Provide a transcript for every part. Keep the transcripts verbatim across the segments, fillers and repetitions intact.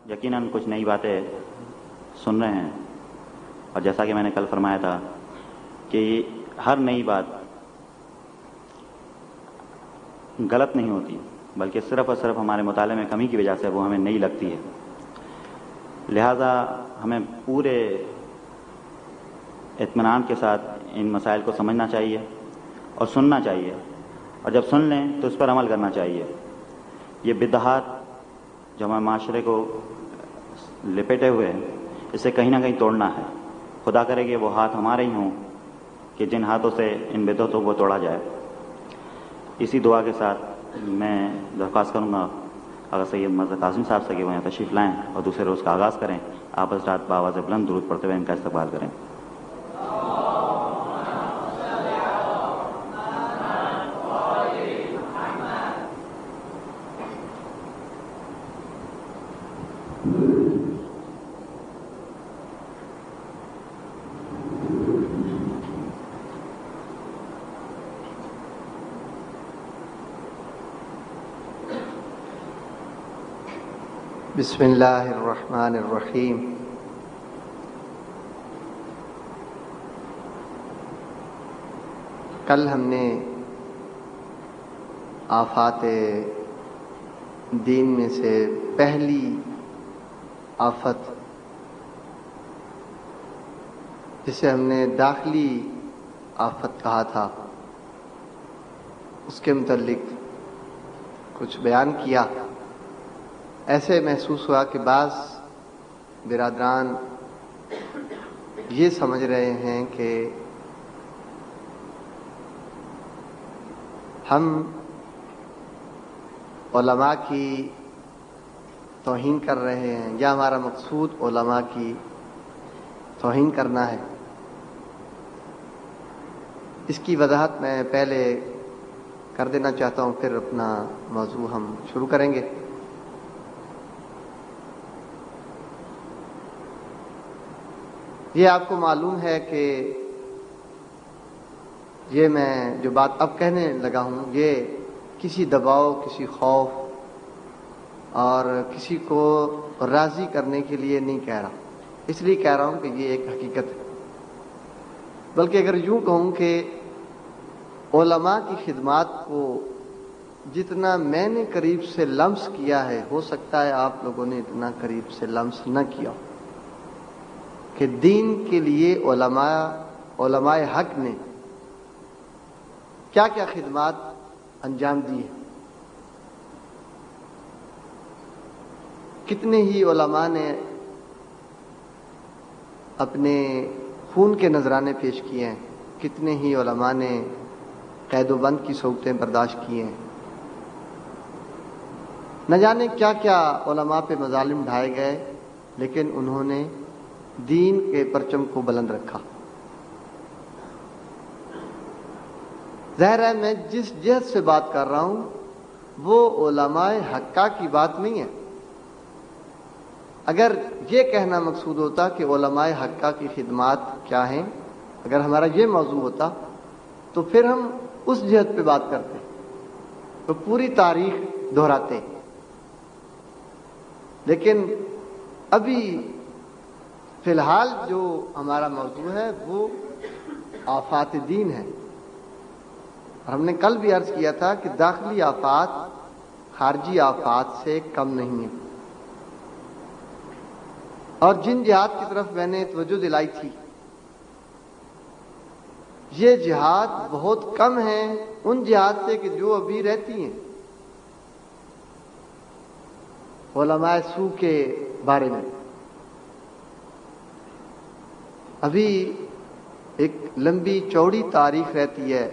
یقیناً کچھ نئی باتیں سن رہے ہیں، اور جیسا کہ میں نے کل فرمایا تھا کہ ہر نئی بات غلط نہیں ہوتی، بلکہ صرف اور صرف ہمارے مطالعے میں کمی کی وجہ سے وہ ہمیں نئی لگتی ہے. لہٰذا ہمیں پورے اطمینان کے ساتھ ان مسائل کو سمجھنا چاہیے اور سننا چاہیے، اور جب سن لیں تو اس پر عمل کرنا چاہیے. یہ بدعات جو ہمارے معاشرے کو لپیٹے ہوئے ہیں، اسے کہیں نہ کہیں توڑنا ہے. خدا کرے کہ وہ ہاتھ ہمارے ہی ہوں کہ جن ہاتھوں سے ان بدعتوں کو توڑا جائے. اسی دعا کے ساتھ میں درخواست کروں گا اگر سید مرزا قاسم صاحب سے کہ وہ یہاں تشریف لائیں اور دوسرے روز کا آغاز کریں. آپ حضرات بآواز بلند درود پڑھتے ہوئے ان کا استقبال کریں. بسم اللہ الرحمن الرحیم. کل ہم نے آفات دین میں سے پہلی آفت، جسے ہم نے داخلی آفت کہا تھا، اس کے متعلق کچھ بیان کیا. ایسے محسوس ہوا کہ بعض برادران یہ سمجھ رہے ہیں کہ ہم علماء کی توہین کر رہے ہیں، یا ہمارا مقصود علماء کی توہین کرنا ہے. اس کی وضاحت میں پہلے کر دینا چاہتا ہوں، پھر اپنا موضوع ہم شروع کریں گے. یہ آپ کو معلوم ہے کہ یہ میں جو بات اب کہنے لگا ہوں، یہ کسی دباؤ، کسی خوف اور کسی کو راضی کرنے کے لیے نہیں کہہ رہا. اس لیے کہہ رہا ہوں کہ یہ ایک حقیقت ہے. بلکہ اگر یوں کہوں کہ علماء کی خدمات کو جتنا میں نے قریب سے لمس کیا ہے، ہو سکتا ہے آپ لوگوں نے اتنا قریب سے لمس نہ کیا، کہ دین کے لیے علماء علماء حق نے کیا کیا خدمات انجام دی ہیں. کتنے ہی علماء نے اپنے خون کے نذرانے پیش کیے ہیں، کتنے ہی علماء نے قید و بند کی صورتیں برداشت کی ہیں. نہ جانے کیا کیا علماء پہ مظالم ڈھائے گئے، لیکن انہوں نے دین کے پرچم کو بلند رکھا. ظاہر ہے میں جس جہت سے بات کر رہا ہوں وہ علماء حقہ کی بات نہیں ہے. اگر یہ کہنا مقصود ہوتا کہ علماء حقہ کی خدمات کیا ہیں، اگر ہمارا یہ موضوع ہوتا تو پھر ہم اس جہت پہ بات کرتے، تو پوری تاریخ دہراتے. لیکن ابھی فی الحال جو ہمارا موضوع ہے وہ آفات دین ہے. اور ہم نے کل بھی عرض کیا تھا کہ داخلی آفات خارجی آفات سے کم نہیں ہے. اور جن جہاد کی طرف میں نے توجہ دلائی تھی، یہ جہاد بہت کم ہیں ان جہاد سے کہ جو ابھی رہتی ہیں. علماء سو کے بارے میں ابھی ایک لمبی چوڑی تاریخ رہتی ہے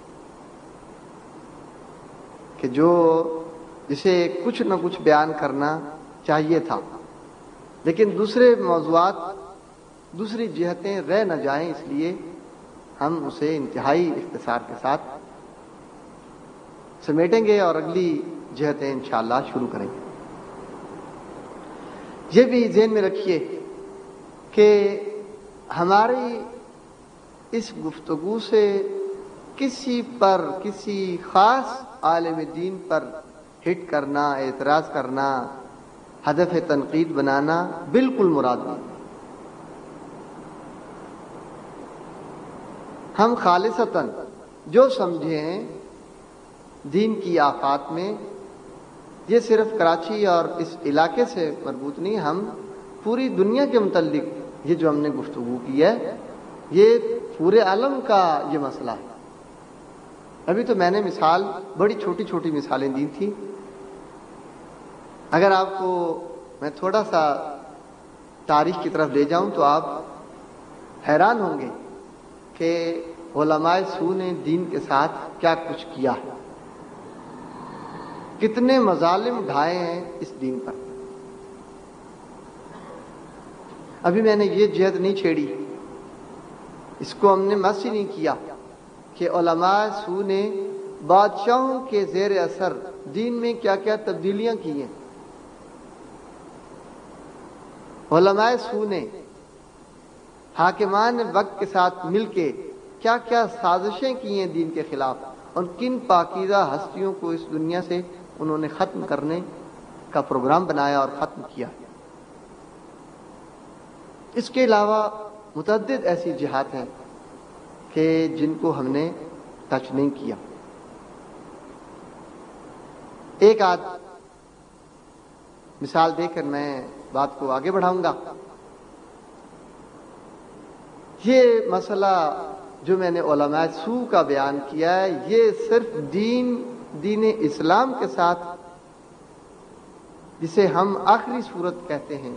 کہ جو جسے کچھ نہ کچھ بیان کرنا چاہیے تھا، لیکن دوسرے موضوعات، دوسری جہتیں رہ نہ جائیں، اس لیے ہم اسے انتہائی اختصار کے ساتھ سمیٹیں گے اور اگلی جہتیں انشاءاللہ شروع کریں گے. یہ بھی ذہن میں رکھیے کہ ہماری اس گفتگو سے کسی پر، کسی خاص عالم دین پر ہٹ کرنا، اعتراض کرنا ہدف تنقید بنانا بالکل مراد نہیں۔ ہم خالصتاً جو سمجھے ہیں دین کی آفات میں، یہ صرف کراچی اور اس علاقے سے مربوط نہیں، ہم پوری دنیا کے متعلق یہ جو ہم نے گفتگو کی ہے یہ پورے عالم کا یہ مسئلہ ہے۔ ابھی تو میں نے مثال بڑی چھوٹی چھوٹی مثالیں دی تھی، اگر آپ کو میں تھوڑا سا تاریخ کی طرف لے جاؤں تو آپ حیران ہوں گے کہ علماء سو نے دین کے ساتھ کیا کچھ کیا ہے، کتنے مظالم ڈھائے ہیں اس دین پر۔ ابھی میں نے یہ جہد نہیں چھیڑی، اس کو ہم نے مس ہی نہیں کیا کہ علماء سو نے بادشاہوں کے زیر اثر دین میں کیا کیا تبدیلیاں کی ہیں۔ علماء سو نے حاکمان وقت کے ساتھ مل کے کیا کیا سازشیں کی ہیں دین کے خلاف، اور کن پاکیزہ ہستیوں کو اس دنیا سے انہوں نے ختم کرنے کا پروگرام بنایا اور ختم کیا۔ اس کے علاوہ متعدد ایسی جہات ہیں کہ جن کو ہم نے ٹچ نہیں کیا۔ ایک آدھ مثال دے کر میں بات کو آگے بڑھاؤں گا۔ یہ مسئلہ جو میں نے علماء سو کا بیان کیا ہے، یہ صرف دین دین اسلام کے ساتھ، جسے ہم آخری صورت کہتے ہیں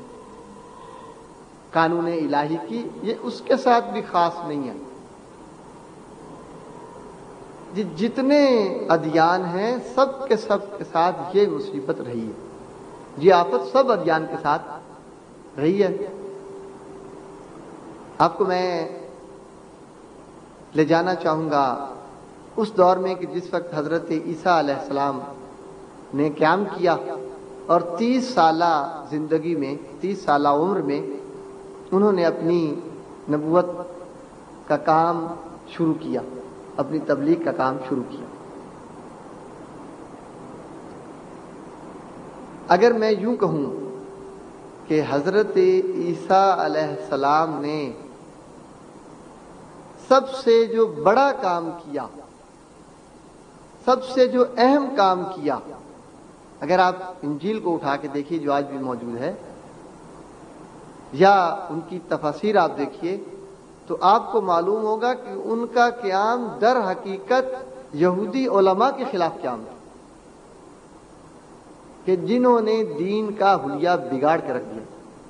قانون الہی کی، یہ اس کے ساتھ بھی خاص نہیں ہے۔ جتنے ادیان ہیں سب کے سب کے ساتھ یہ مصیبت رہی ہے، یہ آفت سب ادیان کے ساتھ رہی ہے۔ آپ کو میں لے جانا چاہوں گا اس دور میں کہ جس وقت حضرت عیسیٰ علیہ السلام نے قیام کیا اور تیس سالہ زندگی میں، تیس سالہ عمر میں انہوں نے اپنی نبوت کا کام شروع کیا، اپنی تبلیغ کا کام شروع کیا۔ اگر میں یوں کہوں کہ حضرت عیسیٰ علیہ السلام نے سب سے جو بڑا کام کیا، سب سے جو اہم کام کیا، اگر آپ انجیل کو اٹھا کے دیکھیے جو آج بھی موجود ہے، یا ان کی تفاسیر آپ دیکھیے تو آپ کو معلوم ہوگا کہ ان کا قیام در حقیقت یہودی علماء کے خلاف قیام تھا، کہ جنہوں نے دین کا حلیہ بگاڑ کے رکھ دیا۔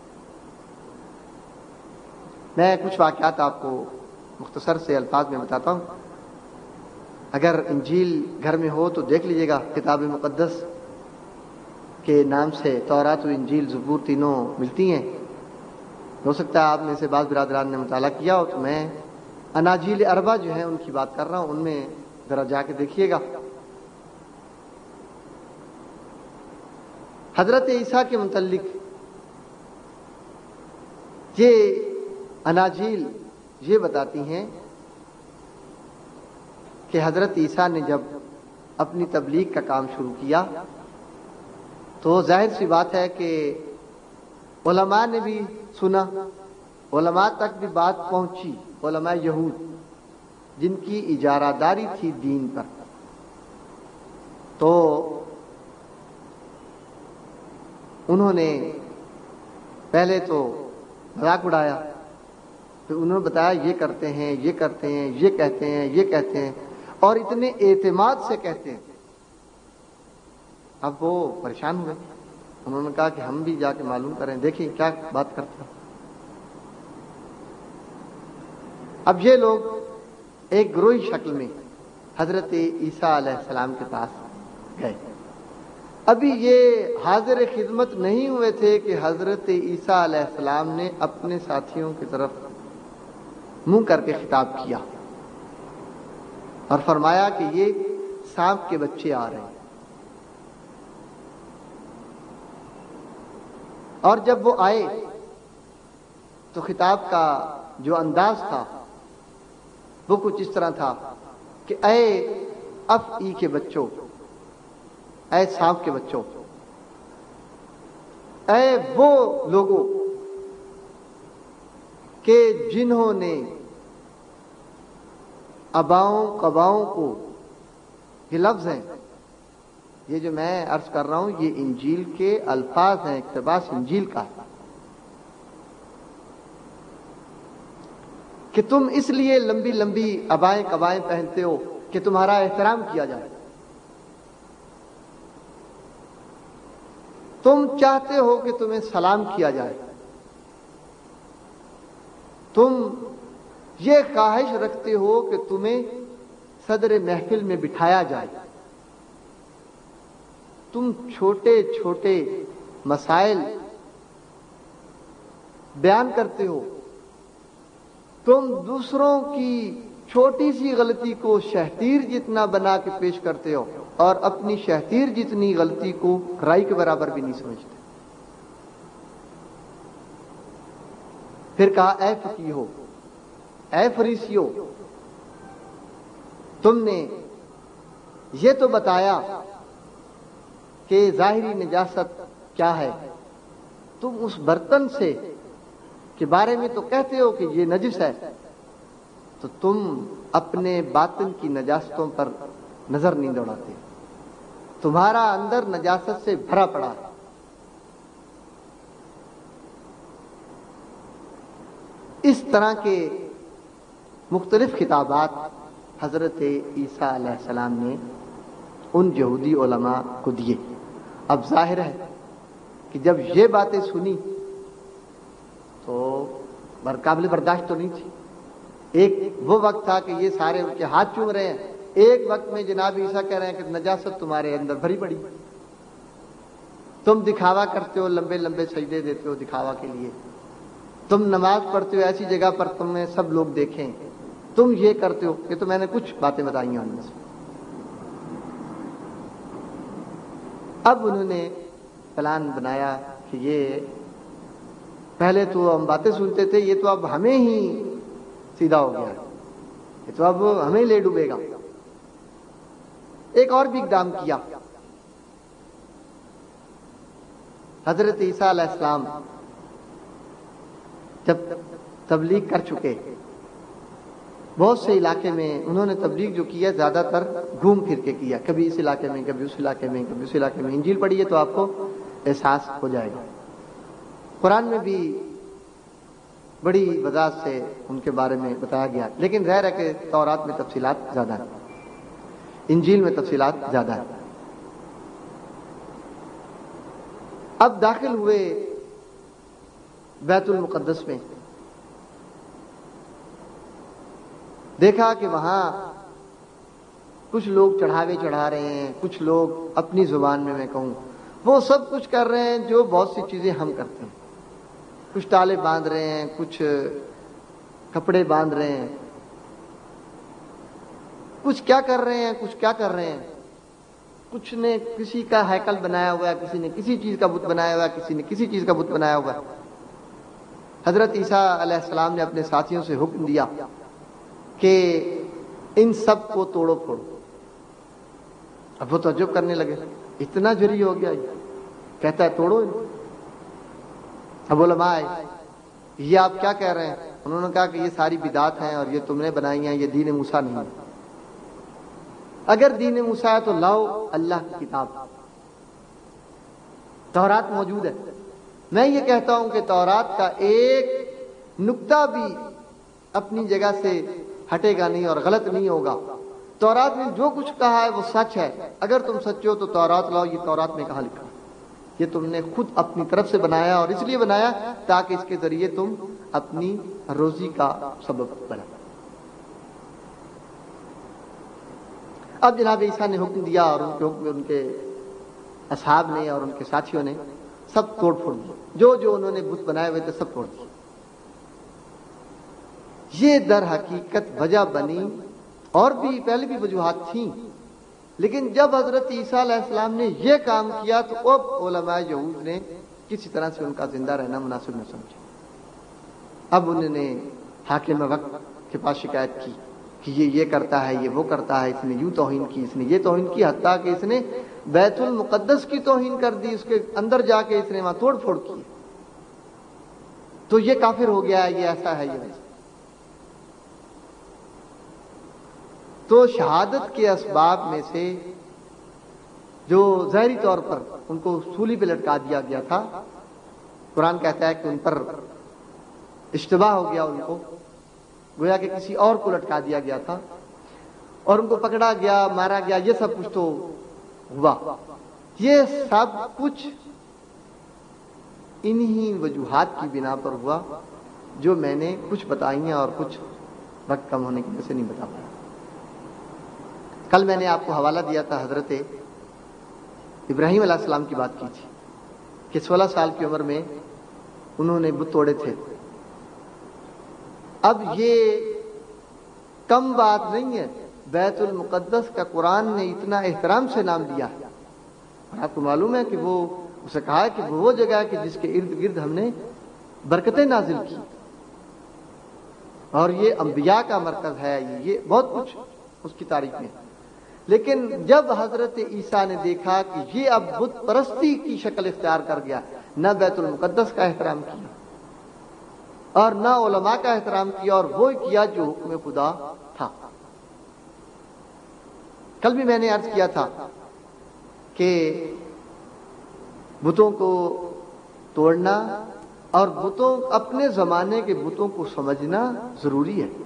میں کچھ واقعات آپ کو مختصر سے الفاظ میں بتاتا ہوں۔ اگر انجیل گھر میں ہو تو دیکھ لیجئے گا، کتاب مقدس کے نام سے تورات و انجیل زبور تینوں ملتی ہیں۔ ہو سکتا ہے آپ میں سے بعض برادران نے مطالعہ کیا ہو، تو میں اناجیل اربع جو ہیں ان کی بات کر رہا ہوں، ان میں ذرا جا کے دیکھیے گا۔ حضرت عیسیٰ کے متعلق یہ اناجیل یہ بتاتی ہیں کہ حضرت عیسیٰ نے جب اپنی تبلیغ کا کام شروع کیا تو ظاہر سی بات ہے کہ علماء نے بھی سنا، علماء تک بھی بات پہنچی، علماء یہود جن کی اجارہ داری تھی دین پر، تو انہوں نے پہلے تو مذاق اڑایا، پھر انہوں نے بتایا یہ کرتے ہیں، یہ کرتے ہیں، یہ کہتے ہیں، یہ کہتے ہیں، اور اتنے اعتماد سے کہتے ہیں۔ اب وہ پریشان ہوئے، انہوں نے کہا کہ ہم بھی جا کے معلوم کریں، دیکھیں کیا بات کرتے ہیں۔ اب یہ لوگ ایک گروہی شکل میں حضرت عیسیٰ علیہ السلام کے پاس گئے۔ ابھی یہ حاضر خدمت نہیں ہوئے تھے کہ حضرت عیسیٰ علیہ السلام نے اپنے ساتھیوں کی طرف منہ کر کے خطاب کیا اور فرمایا کہ یہ سانپ کے بچے آ رہے ہیں۔ اور جب وہ آئے تو خطاب کا جو انداز تھا وہ کچھ اس طرح تھا کہ اے اف ای کے بچوں، اے سانپ کے بچوں، اے وہ لوگوں کہ جنہوں نے اباؤں قباؤں کو، یہ لفظ ہیں، یہ جو میں عرض کر رہا ہوں یہ انجیل کے الفاظ ہیں، اقتباس انجیل کا ہے، کہ تم اس لیے لمبی لمبی ابائیں قبائیں پہنتے ہو کہ تمہارا احترام کیا جائے، تم چاہتے ہو کہ تمہیں سلام کیا جائے، تم یہ خواہش رکھتے ہو کہ تمہیں صدر محفل میں بٹھایا جائے، تم چھوٹے چھوٹے مسائل بیان کرتے ہو، تم دوسروں کی چھوٹی سی غلطی کو شہتیر جتنا بنا کے پیش کرتے ہو اور اپنی شہتیر جتنی غلطی کو رائی کے برابر بھی نہیں سمجھتے۔ پھر کہا اے فقیہو، اے فریسیو، تم نے یہ تو بتایا کہ ظاہری نجاست کیا ہے، تم اس برتن سے کے بارے میں تو کہتے ہو کہ یہ نجس ہے، تو تم اپنے باطن کی نجاستوں پر نظر نہیں دوڑاتے، تمہارا اندر نجاست سے بھرا پڑا ہے۔ اس طرح کے مختلف خطابات حضرت عیسیٰ علیہ السلام نے ان یہودی علماء کو دیے۔ اب ظاہر ہے کہ جب یہ باتیں سنی تو قابل برداشت تو نہیں تھی۔ ایک وہ وقت تھا کہ یہ سارے ان کے ہاتھ چوم رہے ہیں، ایک وقت میں جناب عیسیٰ کہہ رہے ہیں کہ نجاست تمہارے اندر بھری پڑی، تم دکھاوا کرتے ہو، لمبے لمبے سجدے دیتے ہو دکھاوا کے لیے، تم نماز پڑھتے ہو ایسی جگہ پر تمہیں سب لوگ دیکھیں، تم یہ کرتے ہو۔ یہ تو میں نے کچھ باتیں بتائی ہیں ان میں سے۔ اب انہوں نے پلان بنایا کہ یہ پہلے تو ہم باتیں سنتے تھے، یہ تو اب ہمیں ہی سیدھا ہو گیا، یہ تو اب ہمیں لے ڈوبے گا۔ ایک اور بھی اقدام کیا، حضرت عیسیٰ علیہ السلام جب تبلیغ کر چکے، بہت سے علاقے میں انہوں نے تبلیغ جو کیا زیادہ تر گھوم پھر کے کیا، کبھی اس علاقے میں کبھی اس علاقے میں کبھی اس علاقے میں۔ انجیل پڑھیے تو آپ کو احساس ہو جائے گا، قرآن میں بھی بڑی وضاحت سے ان کے بارے میں بتایا گیا، لیکن ظاہر ہے کہ تورات میں تفصیلات زیادہ ہیں، انجیل میں تفصیلات زیادہ ہیں۔ اب داخل ہوئے بیت المقدس میں، دیکھا کہ وہاں کچھ لوگ چڑھاوے چڑھا رہے ہیں، کچھ لوگ اپنی زبان میں میں کہوں وہ سب کچھ کر رہے ہیں جو بہت سی چیزیں ہم کرتے ہیں، کچھ تالے باندھ رہے ہیں، کچھ کپڑے باندھ رہے ہیں، کچھ کیا کر رہے ہیں کچھ کیا کر رہے ہیں کچھ نے کسی کا ہیکل بنایا ہوا ہے، کسی نے کسی چیز کا بت بنایا ہوا ہے، کسی نے کسی چیز کا بت بنایا ہوا ہے۔ حضرت عیسیٰ علیہ السلام نے اپنے ساتھیوں سے حکم دیا کہ ان سب کو توڑو پھوڑو۔ اب وہ تعجب کرنے لگے، اتنا جری ہو گیا، کہتا ہے توڑو ان۔ اب علماء آئے، یہ آپ کیا کہہ رہے ہیں؟ انہوں نے کہا کہ یہ ساری بدعات ہیں اور یہ تم نے بنائی ہیں، یہ دین موسیٰ نہیں ہے۔ اگر دین موسیٰ ہے تو لاؤ اللہ کی کتاب، تورات موجود ہے۔ میں یہ کہتا ہوں کہ تورات کا ایک نقطہ بھی اپنی جگہ سے ہٹے گا نہیں اور غلط نہیں ہوگا۔ تورات میں جو کچھ کہا ہے وہ سچ ہے، اگر تم سچے ہو تو تورات لاؤ، یہ تورات میں کہاں لکھا؟ یہ تم نے خود اپنی طرف سے بنایا اور اس لیے بنایا تاکہ اس کے ذریعے تم اپنی روزی کا سبب بنا۔ اب جناب عیسیٰ نے حکم دیا اور ان کے حکم ان کے اصحاب نے اور ان کے ساتھیوں نے سب توڑ پھوڑ دیا، جو جو انہوں نے بت بنائے ہوئے تھے سب توڑ دیے۔ یہ در حقیقت وجہ بنی، اور بھی پہلے بھی وجوہات تھیں، لیکن جب حضرت عیسیٰ علیہ السلام نے یہ کام کیا تو اب علماء یہود نے کسی طرح سے ان کا زندہ رہنا مناسب نہ سمجھا۔ اب انہوں نے حاکم وقت کے پاس شکایت کی کہ یہ یہ کرتا ہے، یہ وہ کرتا ہے، اس نے یوں توہین کی، اس نے یہ توہین کی، حتیٰ کہ اس نے بیت المقدس کی توہین کر دی، اس کے اندر جا کے اس نے وہاں توڑ پھوڑ کی، تو یہ کافر ہو گیا ہے، یہ ایسا ہے، یہ ویسا۔ تو شہادت کے اسباب میں سے جو ظاہری طور پر ان کو سولی پہ لٹکا دیا گیا تھا، قرآن کہتا ہے کہ ان پر اشتباہ ہو گیا، ان کو گویا کہ کسی اور کو لٹکا دیا گیا تھا اور ان کو پکڑا گیا، مارا گیا، یہ سب کچھ تو ہوا۔ یہ سب کچھ انہی وجوہات کی بنا پر ہوا جو میں نے کچھ بتائی ہیں اور کچھ وقت کم ہونے کی وجہ سے نہیں بتا پایا۔ کل میں نے آپ کو حوالہ دیا تھا، حضرت ابراہیم علیہ السلام کی بات کی تھی کہ سولہ سال کی عمر میں انہوں نے بت توڑے تھے۔ اب یہ کم بات نہیں ہے، بیت المقدس کا قرآن نے اتنا احترام سے نام دیا ہے، اور آپ کو معلوم ہے کہ وہ اسے کہا ہے کہ وہ جگہ ہے کہ جس کے ارد گرد ہم نے برکتیں نازل کی، اور یہ انبیاء کا مرکز ہے، یہ بہت کچھ اس کی تاریخ میں۔ لیکن جب حضرت عیسیٰ نے دیکھا کہ یہ اب بت پرستی کی شکل اختیار کر گیا، نہ بیت المقدس کا احترام کیا اور نہ علماء کا احترام کیا، اور وہ کیا جو حکم خدا تھا۔ کل بھی میں نے عرض کیا تھا کہ بتوں کو توڑنا اور بتوں اپنے زمانے کے بتوں کو سمجھنا ضروری ہے۔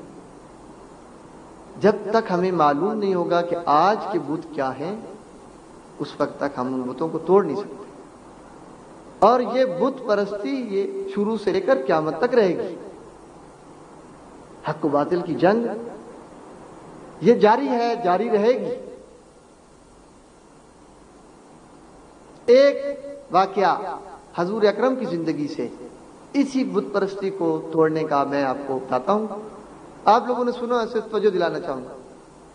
جب تک ہمیں معلوم نہیں ہوگا کہ آج کے بت کیا ہیں، اس وقت تک ہم ان بتوں کو توڑ نہیں سکتے، اور یہ بت پرستی یہ شروع سے لے کر قیامت تک رہے گی۔ حق و باطل کی جنگ یہ جاری ہے، جاری رہے گی۔ ایک واقعہ حضور اکرم کی زندگی سے اسی بت پرستی کو توڑنے کا میں آپ کو بتاتا ہوں، آپ لوگوں نے سنا، ایسے توجہ دلانا چاہوں گا۔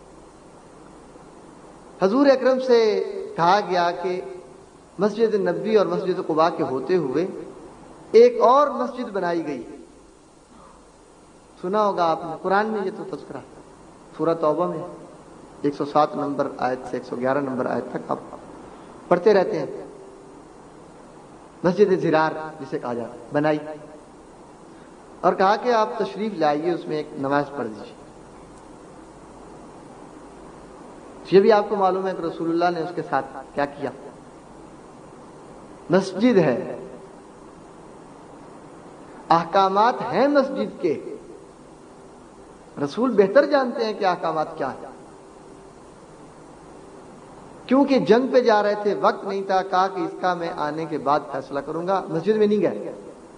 حضور اکرم سے کہا گیا کہ مسجد نبوی اور مسجد قباء کے ہوتے ہوئے ایک اور مسجد بنائی گئی، سنا ہوگا آپ نے، قرآن میں یہ تو تذکرہ سورہ توبہ میں ایک سو سات نمبر آیت سے ایک سو گیارہ نمبر آیت تک آپ پڑھتے رہتے ہیں۔ مسجد زرار جسے کہا جاتا ہے بنائی، اور کہا کہ آپ تشریف لائیے، اس میں ایک نماز پڑھ دیجیے۔ یہ بھی آپ کو معلوم ہے کہ رسول اللہ نے اس کے ساتھ کیا کیا۔ مسجد ہے، احکامات ہیں مسجد کے، رسول بہتر جانتے ہیں کہ احکامات کیا ہیں، کیونکہ جنگ پہ جا رہے تھے، وقت نہیں تھا، کہا کہ اس کا میں آنے کے بعد فیصلہ کروں گا، مسجد میں نہیں گئے۔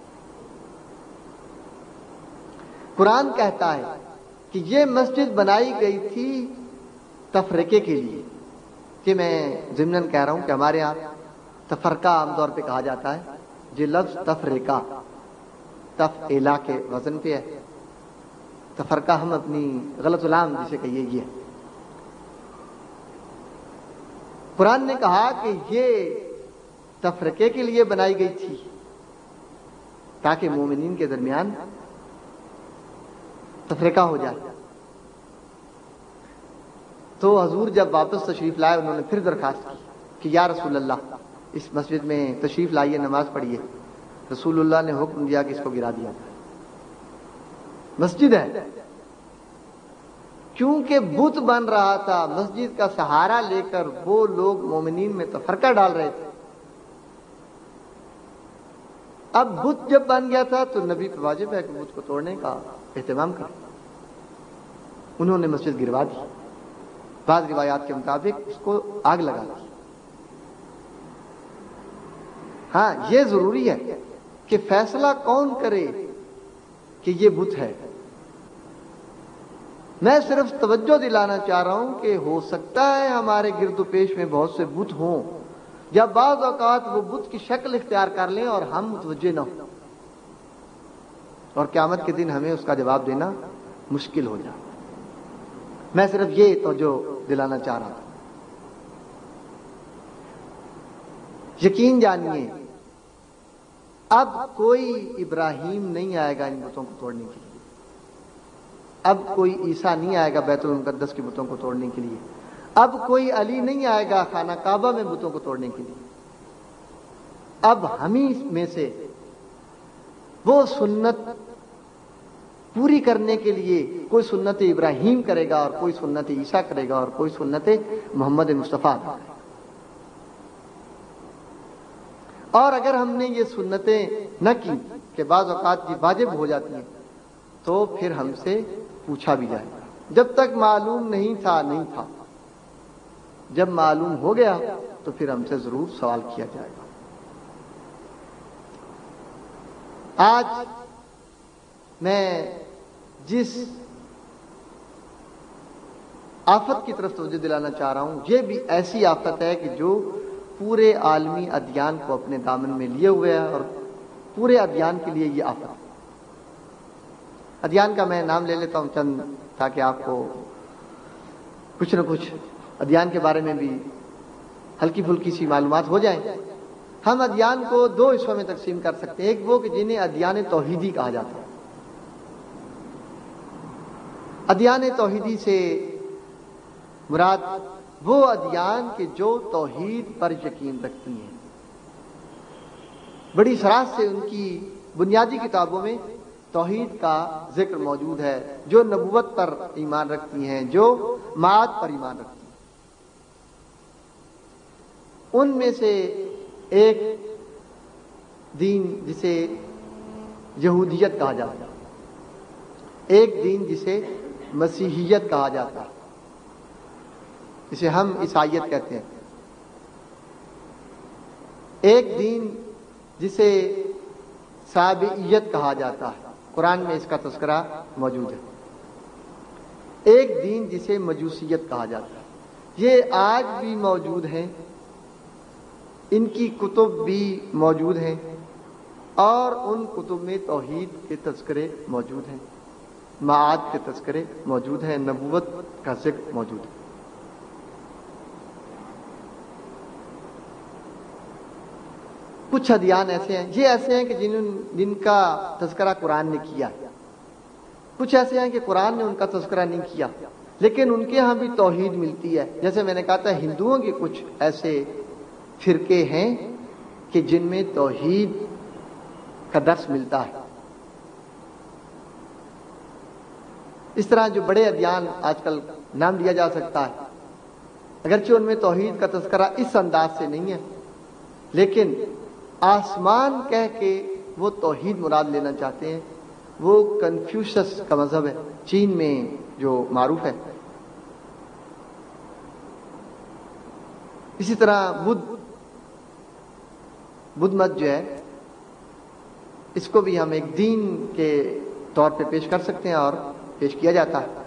قرآن کہتا ہے کہ یہ مسجد بنائی گئی تھی تفرقے کے لیے، کہ میں ضمناً کہہ رہا ہوں کہ ہمارے ہاں تفرقہ عام طور پہ کہا جاتا ہے، یہ لفظ تفرقہ تفعیلا کے وزن پہ ہے، تفرقہ ہم اپنی غلط علام جسے کہیے یہ ہے۔ قرآن نے کہا کہ یہ تفرقے کے لیے بنائی گئی تھی تاکہ مومنین کے درمیان تفرقہ ہو جائے۔ تو حضور جب واپس تشریف لائے، انہوں نے پھر درخواست کی کہ یا رسول اللہ، اس مسجد میں تشریف لائیے، نماز پڑھیے۔ رسول اللہ نے حکم دیا کہ اس کو گرا دیا جائے، مسجد ہے، کیونکہ بت بن رہا تھا، مسجد کا سہارا لے کر وہ لوگ مومنین میں تفرقہ ڈال رہے تھے۔ اب بت جب بن گیا تھا تو نبی پہ واجب ہے کہ بت کو توڑنے کا اہتمام کریں۔ انہوں نے مسجد گروا دی، بعض روایات کے مطابق اس کو آگ لگا دی۔ ہاں، یہ ضروری ہے کہ فیصلہ کون کرے کہ یہ بت ہے۔ میں صرف توجہ دلانا چاہ رہا ہوں کہ ہو سکتا ہے ہمارے گرد و پیش میں بہت سے بت ہوں، یا بعض اوقات وہ بت کی شکل اختیار کر لیں اور ہم متوجہ نہ ہوں، اور قیامت کے دن ہمیں اس کا جواب دینا مشکل ہو جائے۔ میں صرف یہ توجہ دلانا چاہ رہا تھا۔ یقین جانیے، اب کوئی ابراہیم نہیں آئے گا ان بتوں کو توڑنے کے لیے۔ اب کوئی عیسیٰ نہیں آئے گا بیت المقدس کے بتوں کو توڑنے کے لیے، اب کوئی علی نہیں آئے گا خانہ کعبہ میں بتوں کو توڑنے کے لیے، اب ہم ہی میں سے وہ سنت پوری کرنے کے لیے کوئی سنت ابراہیم کرے گا اور کوئی سنت عیسیٰ کرے گا اور کوئی سنت محمد مصطفیٰ کرے گا۔ اور اگر ہم نے یہ سنتیں نہ کی کہ بعض اوقات یہ واجب ہو جاتی ہیں تو پھر ہم سے پوچھا بھی جائے گا۔ جب تک معلوم نہیں تھا نہیں تھا، جب معلوم ہو گیا تو پھر ہم سے ضرور سوال کیا جائے گا۔ آج میں جس آفت کی طرف توجہ دلانا چاہ رہا ہوں یہ بھی ایسی آفت ہے کہ جو پورے عالمی ادیان کو اپنے دامن میں لیے ہوئے ہے، اور پورے ادیان کے لیے یہ آفت ہے۔ ادیان کا میں نام لے لیتا ہوں چند، تاکہ آپ کو کچھ نہ کچھ ادیان کے بارے میں بھی ہلکی پھلکی سی معلومات ہو جائیں۔ ہم ادیان کو دو حصوں میں تقسیم کر سکتے ہیں، ایک وہ کہ جنہیں ادیان توحیدی کہا جاتا ہے۔ ادیان توحیدی سے مراد وہ ادیان کے جو توحید پر یقین رکھتی ہیں، بڑی صراحت سے ان کی بنیادی کتابوں میں توحید کا ذکر موجود ہے، جو نبوت پر ایمان رکھتی ہیں، جو معاد پر ایمان رکھتی ہیں۔ ان میں سے ایک دین جسے یہودیت کہا جاتا ہے، ایک دین جسے مسیحیت کہا جاتا ہے، جسے ہم عیسائیت کہتے ہیں، ایک دین جسے سابعیت کہا جاتا ہے، قرآن میں اس کا تذکرہ موجود ہے، ایک دین جسے مجوسیت کہا جاتا ہے۔ یہ آج بھی موجود ہیں، ان کی کتب بھی موجود ہیں، اور ان کتب میں توحید کے تذکرے موجود ہیں، معاد کے تذکرے موجود ہیں، نبوت کا ذکر موجود ہے۔ کچھ ادیان ایسے ہیں، یہ ایسے ہیں کہ جن جن کا تذکرہ قرآن نے کیا، کچھ ایسے ہیں کہ قرآن نے ان کا تذکرہ نہیں کیا، لیکن ان کے ہاں بھی توحید ملتی ہے۔ جیسے میں نے کہا تھا، ہندوؤں کے کچھ ایسے فرقے ہیں کہ جن میں توحید کا درس ملتا ہے۔ اس طرح جو بڑے ادیان آج کل نام لیا جا سکتا ہے، اگرچہ ان میں توحید کا تذکرہ اس انداز سے نہیں ہے، لیکن آسمان کہہ کے وہ توحید مراد لینا چاہتے ہیں۔ وہ کنفیوشس کا مذہب ہے، چین میں جو معروف ہے۔ اسی طرح بدھ بدھ مت جو ہے، اس کو بھی ہم ایک دین کے طور پہ پیش کر سکتے ہیں اور پیش کیا جاتا ہے۔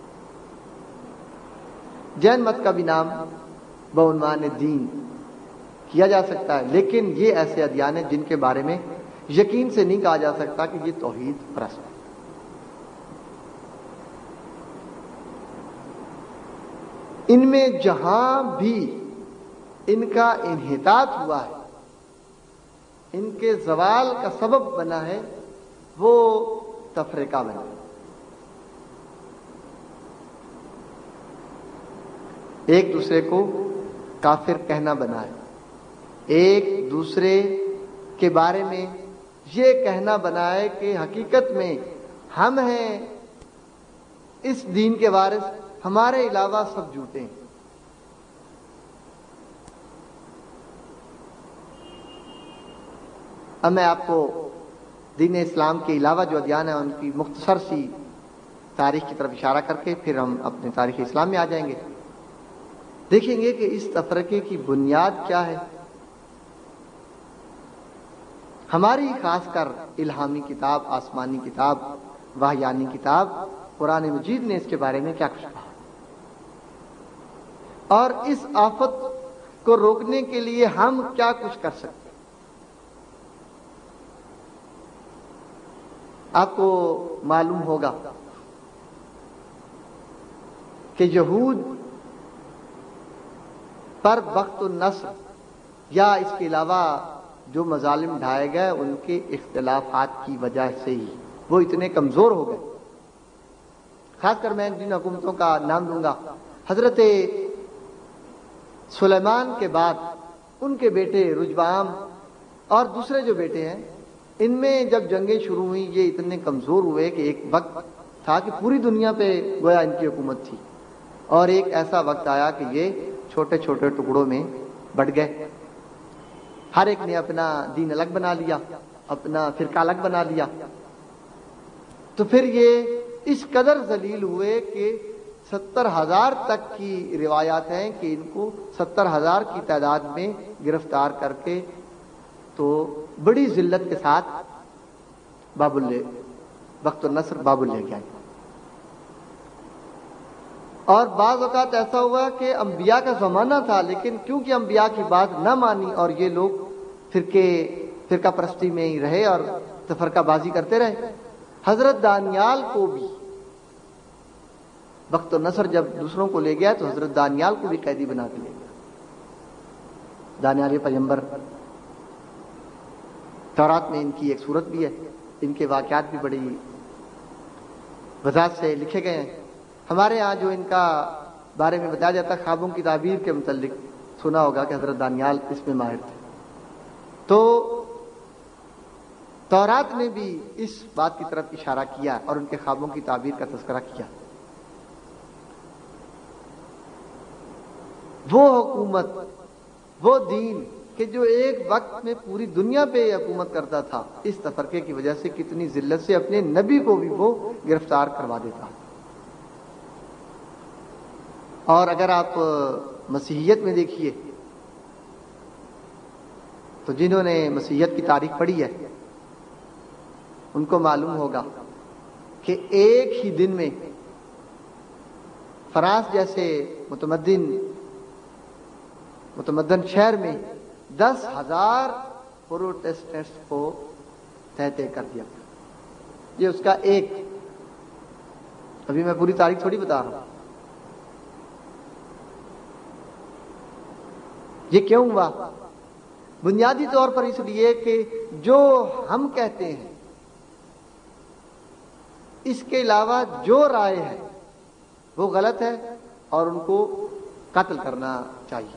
جین مت کا بھی نام بعنوان دین کیا جا سکتا ہے، لیکن یہ ایسے ادیان ہیں جن کے بارے میں یقین سے نہیں کہا جا سکتا کہ یہ توحید پرست ہے۔ ان میں جہاں بھی ان کا انحطاط ہوا ہے، ان کے زوال کا سبب بنا ہے، وہ تفرقہ بنا ہے۔ ایک دوسرے کو کافر کہنا بنا ہے، ایک دوسرے کے بارے میں یہ کہنا بنا ہے کہ حقیقت میں ہم ہیں اس دین کے وارث، ہمارے علاوہ سب جھوٹے ہیں۔ اب میں آپ کو دین اسلام کے علاوہ جو ادیان ہیں ان کی مختصر سی تاریخ کی طرف اشارہ کر کے پھر ہم اپنے تاریخ اسلام میں آ جائیں گے۔ دیکھیں گے کہ اس تفرقے کی بنیاد کیا ہے۔ ہماری خاص کر الہامی کتاب، آسمانی کتاب، وحیانی کتاب قرآن مجید نے اس کے بارے میں کیا کچھ کہا، اور اس آفت کو روکنے کے لیے ہم کیا کچھ کر سکتے ہیں۔ آپ کو معلوم ہوگا کہ یہود پر وقت النصر یا اس کے علاوہ جو مظالم ڈھائے گئے ان کے اختلافات کی وجہ سے ہی وہ اتنے کمزور ہو گئے خاص کر میں جن حکومتوں کا نام دوں گا، حضرت سلیمان کے بعد ان کے بیٹے رجبام اور دوسرے جو بیٹے ہیں، ان میں جب جنگیں شروع ہوئیں یہ اتنے کمزور ہوئے کہ ایک وقت تھا کہ پوری دنیا پہ گویا ان کی حکومت تھی، اور ایک ایسا وقت آیا کہ یہ چھوٹے چھوٹے ٹکڑوں میں بٹ گئے. ہر ایک نے اپنا دین الگ بنا لیا، اپنا فرقہ الگ بنا لیا. تو پھر یہ اس قدر ذلیل ہوئے کہ ستر ہزار تک کی روایات ہیں کہ ان کو ستر ہزار کی تعداد میں گرفتار کر کے تو بڑی ذلت کے ساتھ بابل لے وقت النصر بابل لے گیا. اور بعض اوقات ایسا ہوا کہ انبیاء کا زمانہ تھا، لیکن کیونکہ انبیاء کی بات نہ مانی اور یہ لوگ فرقے فرقہ پرستی میں ہی رہے اور تفرقہ بازی کرتے رہے، حضرت دانیال کو بھی وقت النصر جب دوسروں کو لے گیا تو حضرت دانیال کو بھی قیدی بنا کے لے گیا. دانیال پیغمبر، تورات میں ان کی ایک صورت بھی ہے، ان کے واقعات بھی بڑی وضاحت سے لکھے گئے ہیں. ہمارے ہاں جو ان کا بارے میں بتایا جاتا ہے خوابوں کی تعبیر کے متعلق سنا ہوگا کہ حضرت دانیال اس میں ماہر تھے. تو تورات نے بھی اس بات کی طرف اشارہ کیا اور ان کے خوابوں کی تعبیر کا تذکرہ کیا. وہ حکومت، وہ دین کہ جو ایک وقت میں پوری دنیا پہ حکومت کرتا تھا، اس تفرقے کی وجہ سے کتنی ذلت سے اپنے نبی کو بھی وہ گرفتار کروا دیتا. اور اگر آپ مسیحیت میں دیکھیے تو جنہوں نے مسیحیت کی تاریخ پڑھی ہے ان کو معلوم ہوگا کہ ایک ہی دن میں فرانس جیسے متمدن متمدن شہر میں دس ہزار پروٹسٹنٹس کو تہتے کر دیا. یہ اس کا ایک، ابھی میں پوری تاریخ تھوڑی بتا رہا ہوں. یہ کیوں ہوا؟ بنیادی طور پر اس لیے کہ جو ہم کہتے ہیں اس کے علاوہ جو رائے ہے وہ غلط ہے اور ان کو قتل کرنا چاہیے.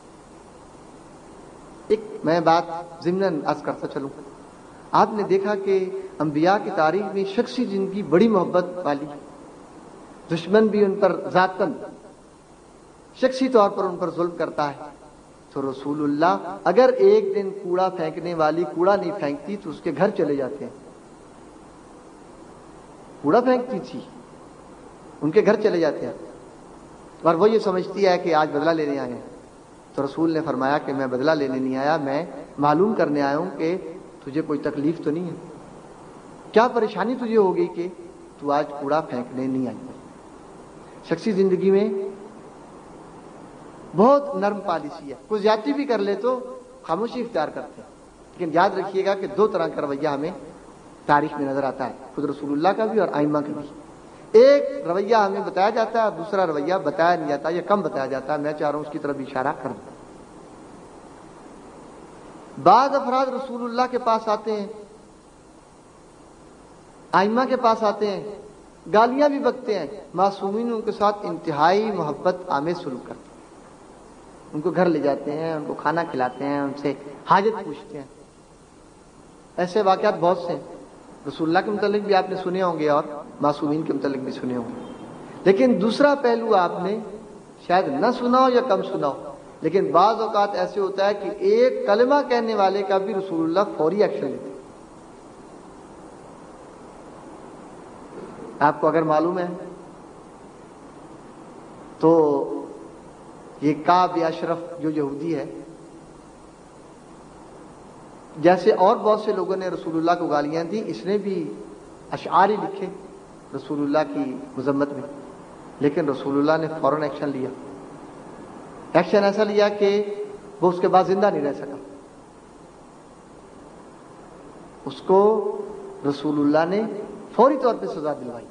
ایک میں بات ضمناً عرض کرتا چلوں، آپ نے دیکھا کہ انبیاء کی تاریخ میں شخصی زندگی بڑی محبت والی، دشمن بھی ان پر ذاتاً شخصی طور پر ان پر ظلم کرتا ہے. تو رسول اللہ اگر ایک دن کوڑا پھینکنے والی کوڑا نہیں پھینکتی تو اس کے گھر چلے جاتے ہیں. کوڑا پھینکتی تھی، ان کے گھر چلے جاتے ہیں، اور وہ یہ سمجھتی ہے کہ آج بدلہ لینے آئے ہیں. تو رسول نے فرمایا کہ میں بدلہ لینے نہیں آیا، میں معلوم کرنے آیا ہوں کہ تجھے کوئی تکلیف تو نہیں ہے، کیا پریشانی تجھے ہوگی کہ تو آج کوڑا پھینکنے نہیں آئی. شخصی زندگی میں بہت نرم پالیسی ہے، کوئی زیادتی بھی کر لے تو خاموشی اختیار کرتے ہیں. لیکن یاد رکھیے گا کہ دو طرح کا رویہ ہمیں تاریخ میں نظر آتا ہے، خود رسول اللہ کا بھی اور ائمہ کا بھی. ایک رویہ ہمیں بتایا جاتا ہے، دوسرا رویہ بتایا نہیں جاتا یا کم بتایا جاتا ہے. میں چاہ رہا ہوں اس کی طرف اشارہ کر دوں. بعض افراد رسول اللہ کے پاس آتے ہیں، ائمہ کے پاس آتے ہیں، گالیاں بھی بکتے ہیں، معصومین ان کے ساتھ انتہائی محبت آمیز سلوک کرتے ہیں، ان کو گھر لے جاتے ہیں، ان کو کھانا کھلاتے ہیں، ان سے حاجت پوچھتے ہیں. ایسے واقعات بہت سے ہیں. رسول اللہ کے متعلق بھی آپ نے سنے ہوں گے اور معصومین کے متعلق بھی سنے ہوں گے. لیکن دوسرا پہلو آپ نے شاید نہ سنا ہو یا کم سنا ہو، لیکن بعض اوقات ایسے ہوتا ہے کہ ایک کلمہ کہنے والے کا بھی رسول اللہ فوری ایکشن لیتے. آپ کو اگر معلوم ہے تو یہ کعب اشرف جو یہودی ہے، جیسے اور بہت سے لوگوں نے رسول اللہ کو گالیاں دی، اس نے بھی اشعار ہی لکھے رسول اللہ کی مذمت میں، لیکن رسول اللہ نے فوراً ایکشن لیا. ایکشن ایسا لیا کہ وہ اس کے بعد زندہ نہیں رہ سکا. اس کو رسول اللہ نے فوری طور پہ سزا دلوائی.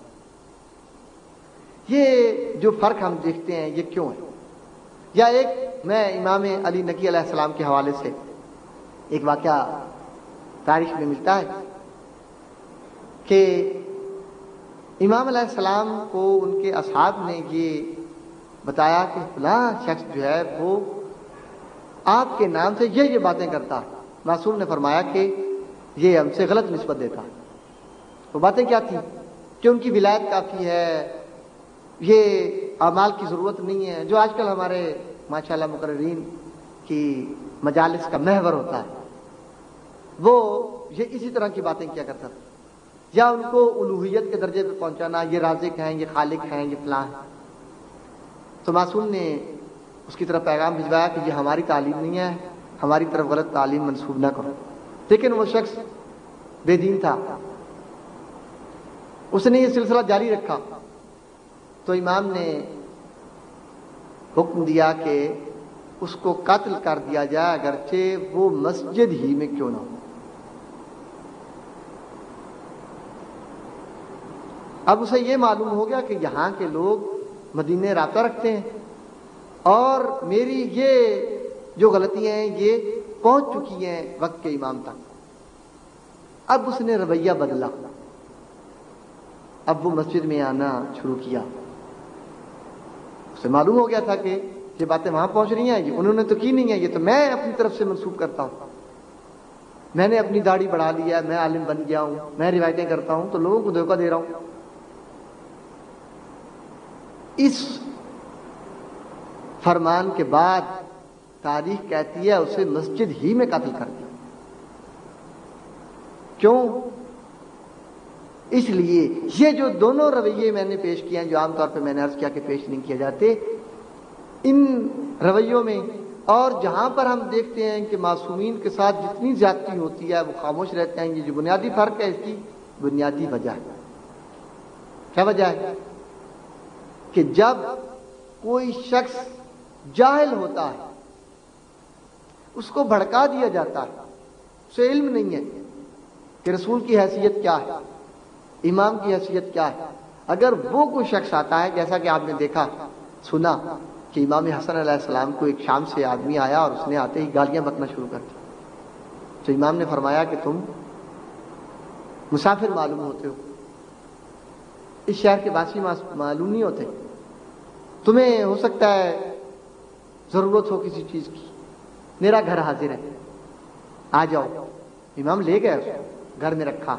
یہ جو فرق ہم دیکھتے ہیں یہ کیوں ہے؟ یا ایک میں امام علی نقی علیہ السلام کے حوالے سے ایک واقعہ تاریخ میں ملتا ہے کہ امام علیہ السلام کو ان کے اصحاب نے یہ بتایا کہ فلاں شخص جو ہے وہ آپ کے نام سے یہ یہ باتیں کرتا ہے. معصوم نے فرمایا کہ یہ ہم سے غلط نسبت دیتا. وہ باتیں کیا تھیں؟ کہ ان کی ولایت کافی ہے، یہ اعمال کی ضرورت نہیں ہے، جو آج کل ہمارے ماشاءاللہ مقررین کی مجالس کا محور ہوتا ہے، وہ یہ اسی طرح کی باتیں کیا کرتا تھا. یا ان کو الوہیت کے درجے پہ پہنچانا، یہ رازق ہیں، یہ خالق ہیں، یہ فلاں ہیں. تو معصوم نے اس کی طرف پیغام بھجوایا کہ یہ ہماری تعلیم نہیں ہے، ہماری طرف غلط تعلیم منسوب نہ کرو. لیکن وہ شخص بے دین تھا، اس نے یہ سلسلہ جاری رکھا. تو امام نے حکم دیا کہ اس کو قتل کر دیا جائے، اگرچہ وہ مسجد ہی میں کیوں نہ ہو. اب اسے یہ معلوم ہو گیا کہ یہاں کے لوگ مدینے رابطہ رکھتے ہیں اور میری یہ جو غلطیاں ہیں یہ پہنچ چکی ہیں وقت کے امام تک. اب اس نے رویہ بدلا، اب وہ مسجد میں آنا شروع کیا. اسے معلوم ہو گیا تھا کہ یہ باتیں وہاں پہنچ رہی ہیں، یہ انہوں نے تو کی نہیں ہے، یہ تو میں اپنی طرف سے منسوب کرتا ہوں. میں نے اپنی داڑھی بڑھا لی ہے، میں عالم بن گیا ہوں، میں روایتیں کرتا ہوں تو لوگوں کو دھوکہ دے رہا ہوں. اس فرمان کے بعد تاریخ کہتی ہے اسے مسجد ہی میں قتل کر دیا. کیوں؟ اس لیے یہ جو دونوں رویے میں نے پیش کیے ہیں، جو عام طور پہ میں نے عرض کیا کہ پیش نہیں کیے جاتے، ان رویوں میں اور جہاں پر ہم دیکھتے ہیں کہ معصومین کے ساتھ جتنی زیادتی ہوتی ہے وہ خاموش رہتے ہیں، یہ جو بنیادی فرق ہے اس کی بنیادی وجہ ہے. کیا وجہ ہے؟ کہ جب کوئی شخص جاہل ہوتا ہے اس کو بھڑکا دیا جاتا ہے، اسے علم نہیں ہے کہ رسول کی حیثیت کیا ہے، امام کی حیثیت کیا ہے. اگر وہ کوئی شخص آتا ہے، جیسا کہ آپ نے دیکھا سنا کہ امام حسن علیہ السلام کو ایک شام سے آدمی آیا اور اس نے آتے ہی گالیاں بکنا شروع کر دی. تو امام نے فرمایا کہ تم مسافر معلوم ہوتے ہو، اس شہر کے باسی معلوم نہیں ہوتے، تمہیں ہو سکتا ہے ضرورت ہو کسی چیز کی، میرا گھر حاضر ہے، آ جاؤ. امام لے گئے، اس کو گھر میں رکھا.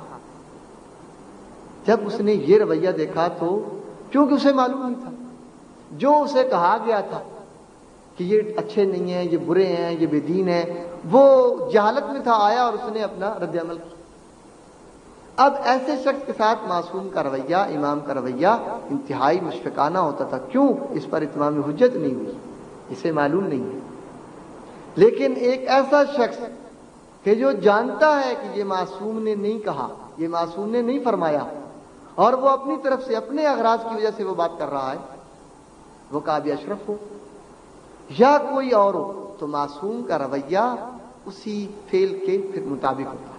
جب اس نے یہ رویہ دیکھا تو کیونکہ اسے معلوم نہیں تھا، جو اسے کہا گیا تھا کہ یہ اچھے نہیں ہیں، یہ برے ہیں، یہ بے دین ہیں، وہ جہالت میں تھا، آیا اور اس نے اپنا رد عمل کیا. اب ایسے شخص کے ساتھ معصوم کا رویہ، امام کا رویہ انتہائی مشفقانہ ہوتا تھا. کیوں؟ اس پر اتمام حجت نہیں ہوئی، اسے معلوم نہیں ہے. لیکن ایک ایسا شخص کہ جو جانتا ہے کہ یہ معصوم نے نہیں کہا، یہ معصوم نے نہیں فرمایا، اور وہ اپنی طرف سے اپنے اغراض کی وجہ سے وہ بات کر رہا ہے، وہ کعب اشرف ہو یا کوئی اور ہو، تو معصوم کا رویہ اسی فعل کے پھر مطابق ہوتا ہے.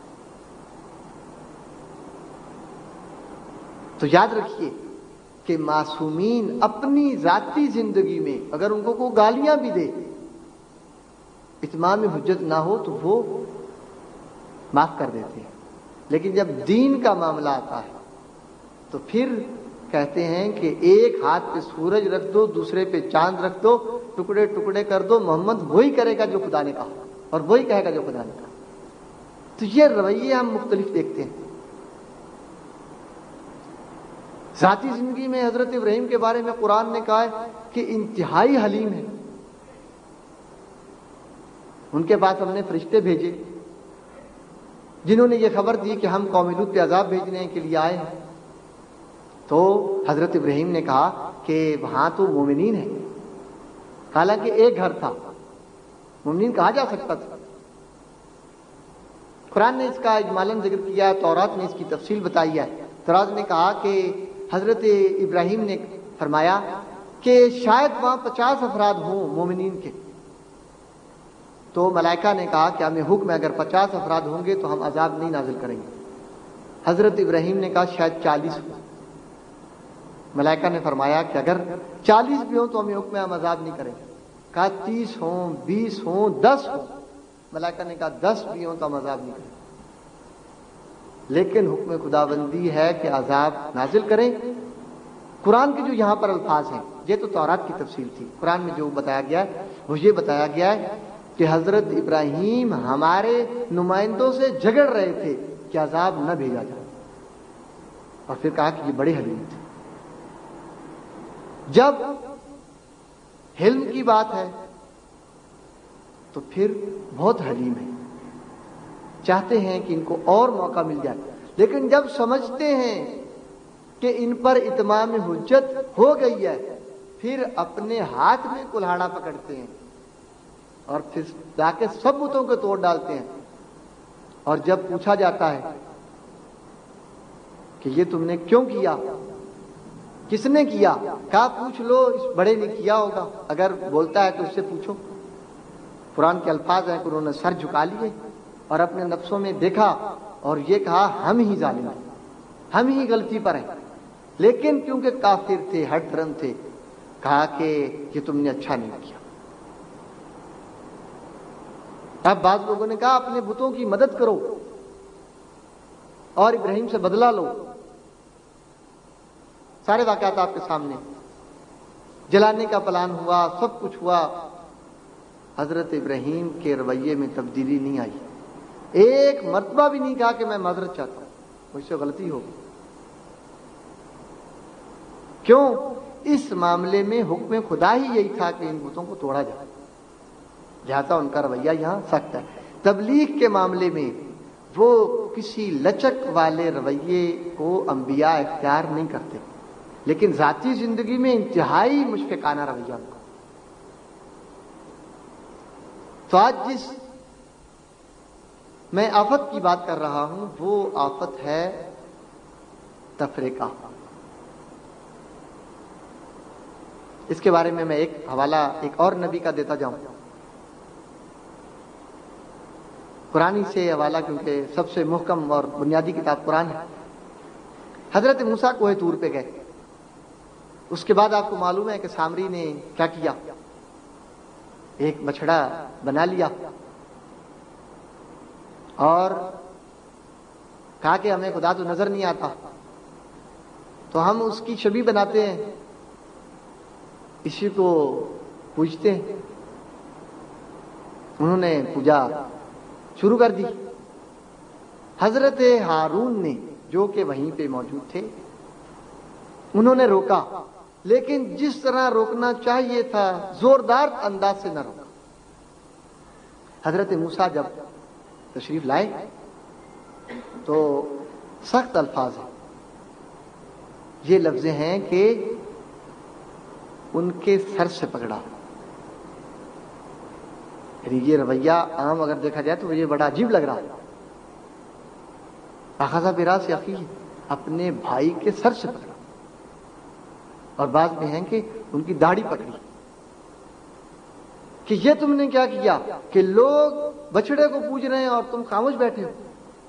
تو یاد رکھیے کہ معصومین اپنی ذاتی زندگی میں اگر ان کو کوئی گالیاں بھی دے، اتمام حجت نہ ہو تو وہ معاف کر دیتے ہیں. لیکن جب دین کا معاملہ آتا ہے تو پھر کہتے ہیں کہ ایک ہاتھ پہ سورج رکھ دو، دوسرے پہ چاند رکھ دو، ٹکڑے ٹکڑے کر دو، محمد وہی کرے گا جو خدا نے کہا اور وہی کہے گا جو خدا نے کہا. تو یہ رویے ہم مختلف دیکھتے ہیں. ذاتی زندگی میں حضرت ابراہیم کے بارے میں قرآن نے کہا ہے کہ انتہائی حلیم ہے. ان کے پاس ہم نے فرشتے بھیجے جنہوں نے یہ خبر دی کہ ہم قوم لوط پہ عذاب بھیجنے کے لیے آئے ہیں. تو حضرت ابراہیم نے کہا کہ وہاں تو مومنین ہیں، حالانکہ ایک گھر تھا، مومنین کہا جا سکتا تھا. قرآن نے اس کا اجمالاً ذکر کیا ہے، تورات نے اس کی تفصیل بتائی ہے. تورات نے کہا کہ حضرت ابراہیم نے فرمایا کہ شاید وہاں پچاس افراد ہوں مومنین کے. تو ملائکہ نے کہا کہ ہمیں حکم ہے اگر پچاس افراد ہوں گے تو ہم عذاب نہیں نازل کریں گے. حضرت ابراہیم نے کہا شاید چالیس ہوں. ملائکہ نے فرمایا کہ اگر چالیس بھی ہوں تو ہمیں حکم ہے ہم عذاب نہیں کریں گے. کہا تیس ہوں، بیس ہوں، دس ہوں. ملائکہ نے کہا دس بھی ہوں تو ہم عذاب نہیں کریں گے. لیکن حکم خداوندی ہے کہ عذاب نازل کریں۔ قرآن کے جو یہاں پر الفاظ ہیں، یہ تو تورات کی تفصیل تھی، قرآن میں جو بتایا گیا ہے وہ یہ بتایا گیا ہے کہ حضرت ابراہیم ہمارے نمائندوں سے جھگڑ رہے تھے کہ عذاب نہ بھیجا جائے، اور پھر کہا کہ یہ بڑے حلیم تھے۔ جب حلم کی بات ہے تو پھر بہت حلیم ہے، چاہتے ہیں کہ ان کو اور موقع مل جائے، لیکن جب سمجھتے ہیں کہ ان پر اتمام حجت ہو گئی ہے، پھر اپنے ہاتھ میں کلہاڑا پکڑتے ہیں اور پھر جا کے سب بتوں کو توڑ ڈالتے ہیں۔ اور جب پوچھا جاتا ہے کہ یہ تم نے کیوں کیا، کس نے کیا، کہا پوچھ لو، اس بڑے نے کیا ہوگا، اگر بولتا ہے تو اس سے پوچھو۔ قرآن کے الفاظ ہیں کہ انہوں نے سر جھکا لیے اور اپنے نفسوں میں دیکھا اور یہ کہا ہم ہی ظالم ہیں، ہم ہی غلطی پر ہیں، لیکن کیونکہ کافر تھے، ہٹ درم تھے، کہا کہ یہ تم نے اچھا نہیں کیا۔ اب بعض لوگوں نے کہا اپنے بتوں کی مدد کرو اور ابراہیم سے بدلہ لو۔ سارے واقعات آپ کے سامنے، جلانے کا پلان ہوا، سب کچھ ہوا، حضرت ابراہیم کے رویے میں تبدیلی نہیں آئی، ایک مرتبہ بھی نہیں کہا کہ میں معذرت چاہتا ہوں، مجھ سے غلطی ہو گئی۔ کیوں؟ اس معاملے میں حکم خدا ہی یہی تھا کہ ان بتوں کو توڑا جائے، لہذا ان کا رویہ یہاں سخت ہے۔ تبلیغ کے معاملے میں وہ کسی لچک والے رویے کو انبیاء اختیار نہیں کرتے، لیکن ذاتی زندگی میں انتہائی مشفقانہ رویہ ان کا۔ تو آج جس میں آفت کی بات کر رہا ہوں وہ آفت ہے تفریقہ۔ اس کے بارے میں میں ایک حوالہ ایک اور نبی کا دیتا جاؤں، قرآن سے حوالہ، کیونکہ سب سے محکم اور بنیادی کتاب قرآن ہے۔ حضرت موسیٰ کوہ طور پہ گئے، اس کے بعد آپ کو معلوم ہے کہ سامری نے کیا کیا، ایک بچڑا بنا لیا اور کہا کہ ہمیں خدا تو نظر نہیں آتا، تو ہم اس کی شبیہ بناتے ہیں، اسی کو پوجتے ہیں۔ انہوں نے پوجا شروع کر دی۔ حضرت ہارون نے جو کہ وہیں پہ موجود تھے، انہوں نے روکا، لیکن جس طرح روکنا چاہیے تھا زوردار انداز سے نہ روکا۔ حضرت موسیٰ جب تشریف لائے تو سخت الفاظ ہیں، یہ لفظ ہیں کہ ان کے سر سے پکڑا۔ یعنی یہ رویہ عام اگر دیکھا جائے تو یہ بڑا عجیب لگ رہا ہے، اخذ براس اخیہ، اپنے بھائی کے سر سے پکڑا، اور بعض میں ہیں کہ ان کی داڑھی پکڑی کہ یہ تم نے کیا کیا کہ لوگ بچڑے کو پوج رہے ہیں اور تم خاموش بیٹھے ہو۔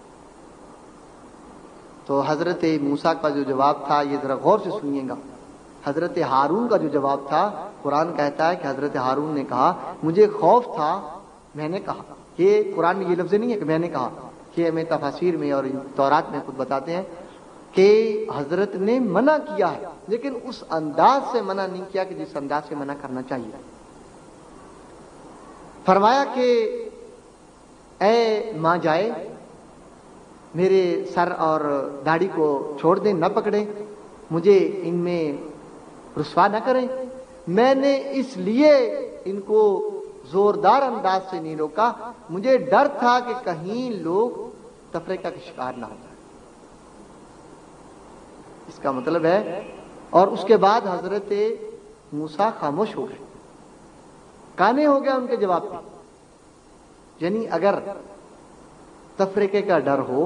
تو حضرت موسیٰ کا جو جواب تھا یہ ذرا غور سے سنیے گا۔ حضرت ہارون کا جو جواب تھا، قرآن کہتا ہے کہ حضرت ہارون نے کہا مجھے خوف تھا، میں نے کہا، یہ قرآن میں یہ لفظ نہیں ہے کہ میں نے کہا، کہ ہمیں تفاسیر میں اور تورات میں خود بتاتے ہیں کہ حضرت نے منع کیا ہے، لیکن اس انداز سے منع نہیں کیا کہ جس انداز سے منع کرنا چاہیے۔ فرمایا کہ اے ماں جائے، میرے سر اور داڑھی کو چھوڑ دیں، نہ پکڑیں، مجھے ان میں رسوا نہ کریں۔ میں نے اس لیے ان کو زوردار انداز سے نہیں روکا، مجھے ڈر تھا کہ کہیں لوگ تفریقہ کا شکار نہ ہو جائے۔ اس کا مطلب ہے، اور اس کے بعد حضرت موسیٰ خاموش ہو گئے، کانے ہو گیا ان کے جواب پہ۔ یعنی اگر تفریقے کا ڈر ہو